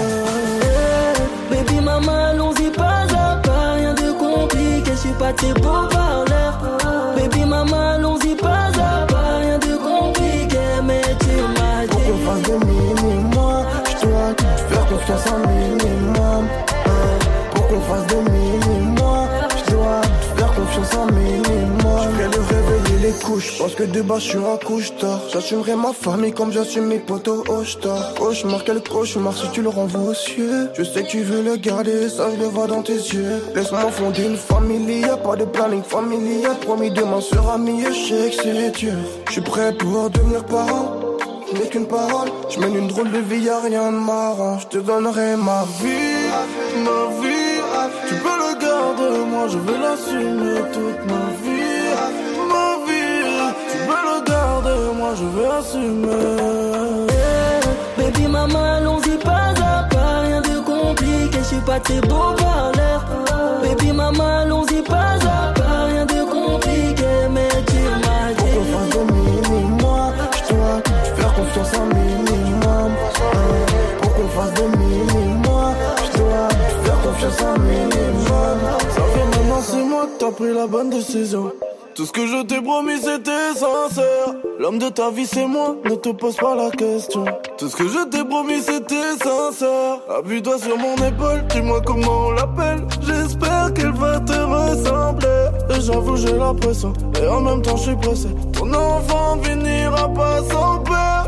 Hey, baby maman, allons-y pas à pas, rien de compliqué, je suis pas tes beaux parleurs. Baby maman, allons-y pas à pas, rien de compliqué, mais tu m'as dit. Pour qu'on fasse des mini-mois, je dois faire confiance en minimum. Pour qu'on fasse des mini-mois, je dois faire confiance en minimum. Je vais le réveiller les couches, parce que de bas je suis un couche-tard. J'assumerai ma famille comme j'assume mes potos au star. Cauchemar, quel cauchemar si tu le renvoies aux cieux. Je sais que tu veux le garder, ça je le vois dans tes yeux. Laisse-moi fonder une famille, y'a pas de planning familial. Promis demain sera mieux, je sais que c'est dur. Je suis prêt pour devenir parent, je n'ai qu'une parole. Je mène une drôle de vie, y'a rien de marrant. Je te donnerai ma vie, ma vie. Tu peux le garder, moi je vais l'assumer toute ma vie. Ma vie, tu peux le garder, moi je vais assumer. Hey, baby maman, allons-y pas à pas, rien de compliqué, je suis pas tes beaux parleurs. Baby maman, allons-y pas à pas, rien de compliqué, mais tu m'as dit. Pour qu'on fasse des mini-mois, je dois faire confiance en minimum. Pour qu'on fasse des mini-mois, je dois faire confiance en minimum. Ça fait maintenant 6 mois que t'as pris la bonne décision. Tout ce que je t'ai promis c'était sincère. L'homme de ta vie c'est moi, ne te pose pas la question. Tout ce que je t'ai promis c'était sincère. Appuie-toi sur mon épaule, dis-moi comment on l'appelle. J'espère qu'elle va te ressembler. Et j'avoue j'ai la pression, et en même temps je suis pressé. Ton enfant finira pas sans père.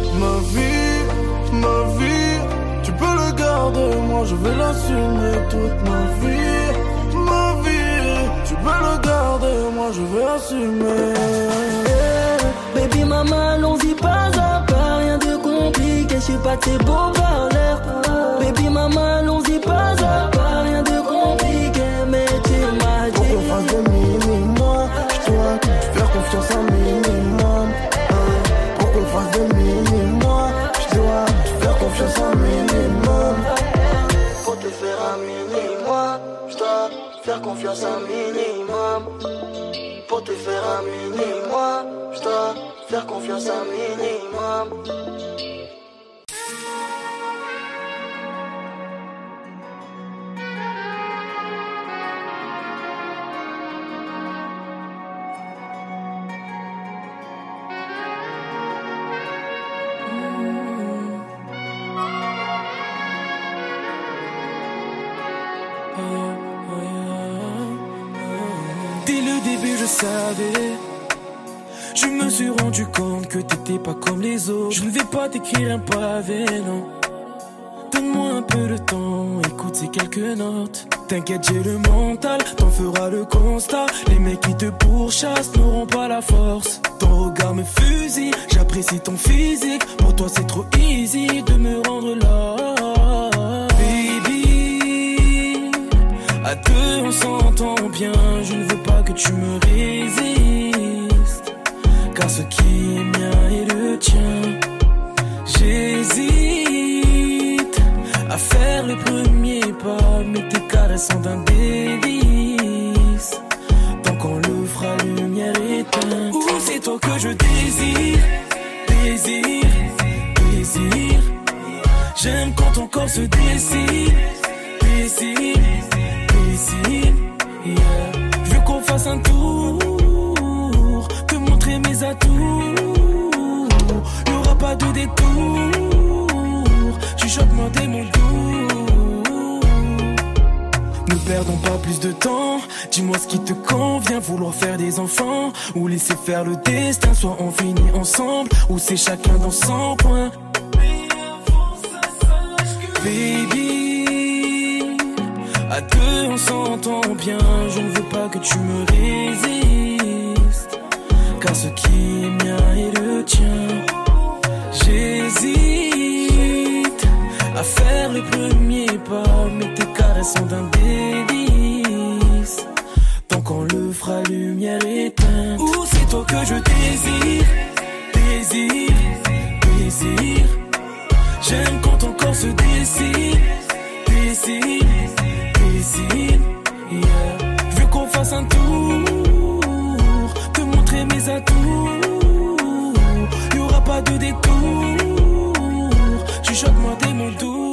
Ma vie, tu peux le garder, moi je vais l'assumer toute ma vie. Ma vie, tu peux le garder, moi je vais assumer. Baby maman, allons-y pas à pas, rien de compliqué, je suis pas tes beaux parleurs. Baby maman, allons-y pas à pas, rien de compliqué, mais tu m'as dit. Pour qu'on fasse des mini-mois, je dois faire confiance en minimum. Pour qu'on fasse des mini-mois, je dois faire confiance en minimum. Pour te faire un mini-mois, je dois faire confiance un minimum. Pour te faire un mini-mois, je dois faire confiance un minimum. Dès le début je savais, je me suis rendu compte que t'étais pas comme les autres. Je ne vais pas t'écrire un pavé, non. Donne-moi un peu de temps, écoute ces quelques notes. T'inquiète j'ai le mental, t'en feras le constat. Les mecs qui te pourchassent n'auront pas la force. Ton regard me fusille, j'apprécie ton physique. Pour toi c'est trop easy de me rendre là. Baby, à deux on s'entend bien. Je ne veux pas que tu me résistes, car ce qui est mien est le tien. J'hésite à faire le premier pas, mais tes caresses sont d'un délice. Tant qu'on le fera, lumière éteinte. Ou c'est toi que je désire, désire, désire. J'aime quand ton corps se dessine, dessine, dessine. Yeah. Je veux qu'on fasse un tour, te montrer mes atouts. Y'aura pas de détour, chuchote-moi des mots doux. Ne perdons pas plus de temps, dis-moi ce qui te convient. Vouloir faire des enfants ou laisser faire le destin. Soit on finit ensemble ou c'est chacun dans son coin. Baby, à deux on s'entend bien. Je ne veux pas que tu me résistes, car ce qui est mien est le tien. J'hésite à faire le premier pas, mais tes caresses sont d'un délice. Tant qu'on le fera, lumière éteinte. Ou c'est toi que je désire, désire, désire. J'aime quand ton corps se dessine, dessine, dessine. Yeah. Je veux qu'on fasse un tour, te montrer mes atouts. Y'aura pas de détour, chuchote-moi des mots doux.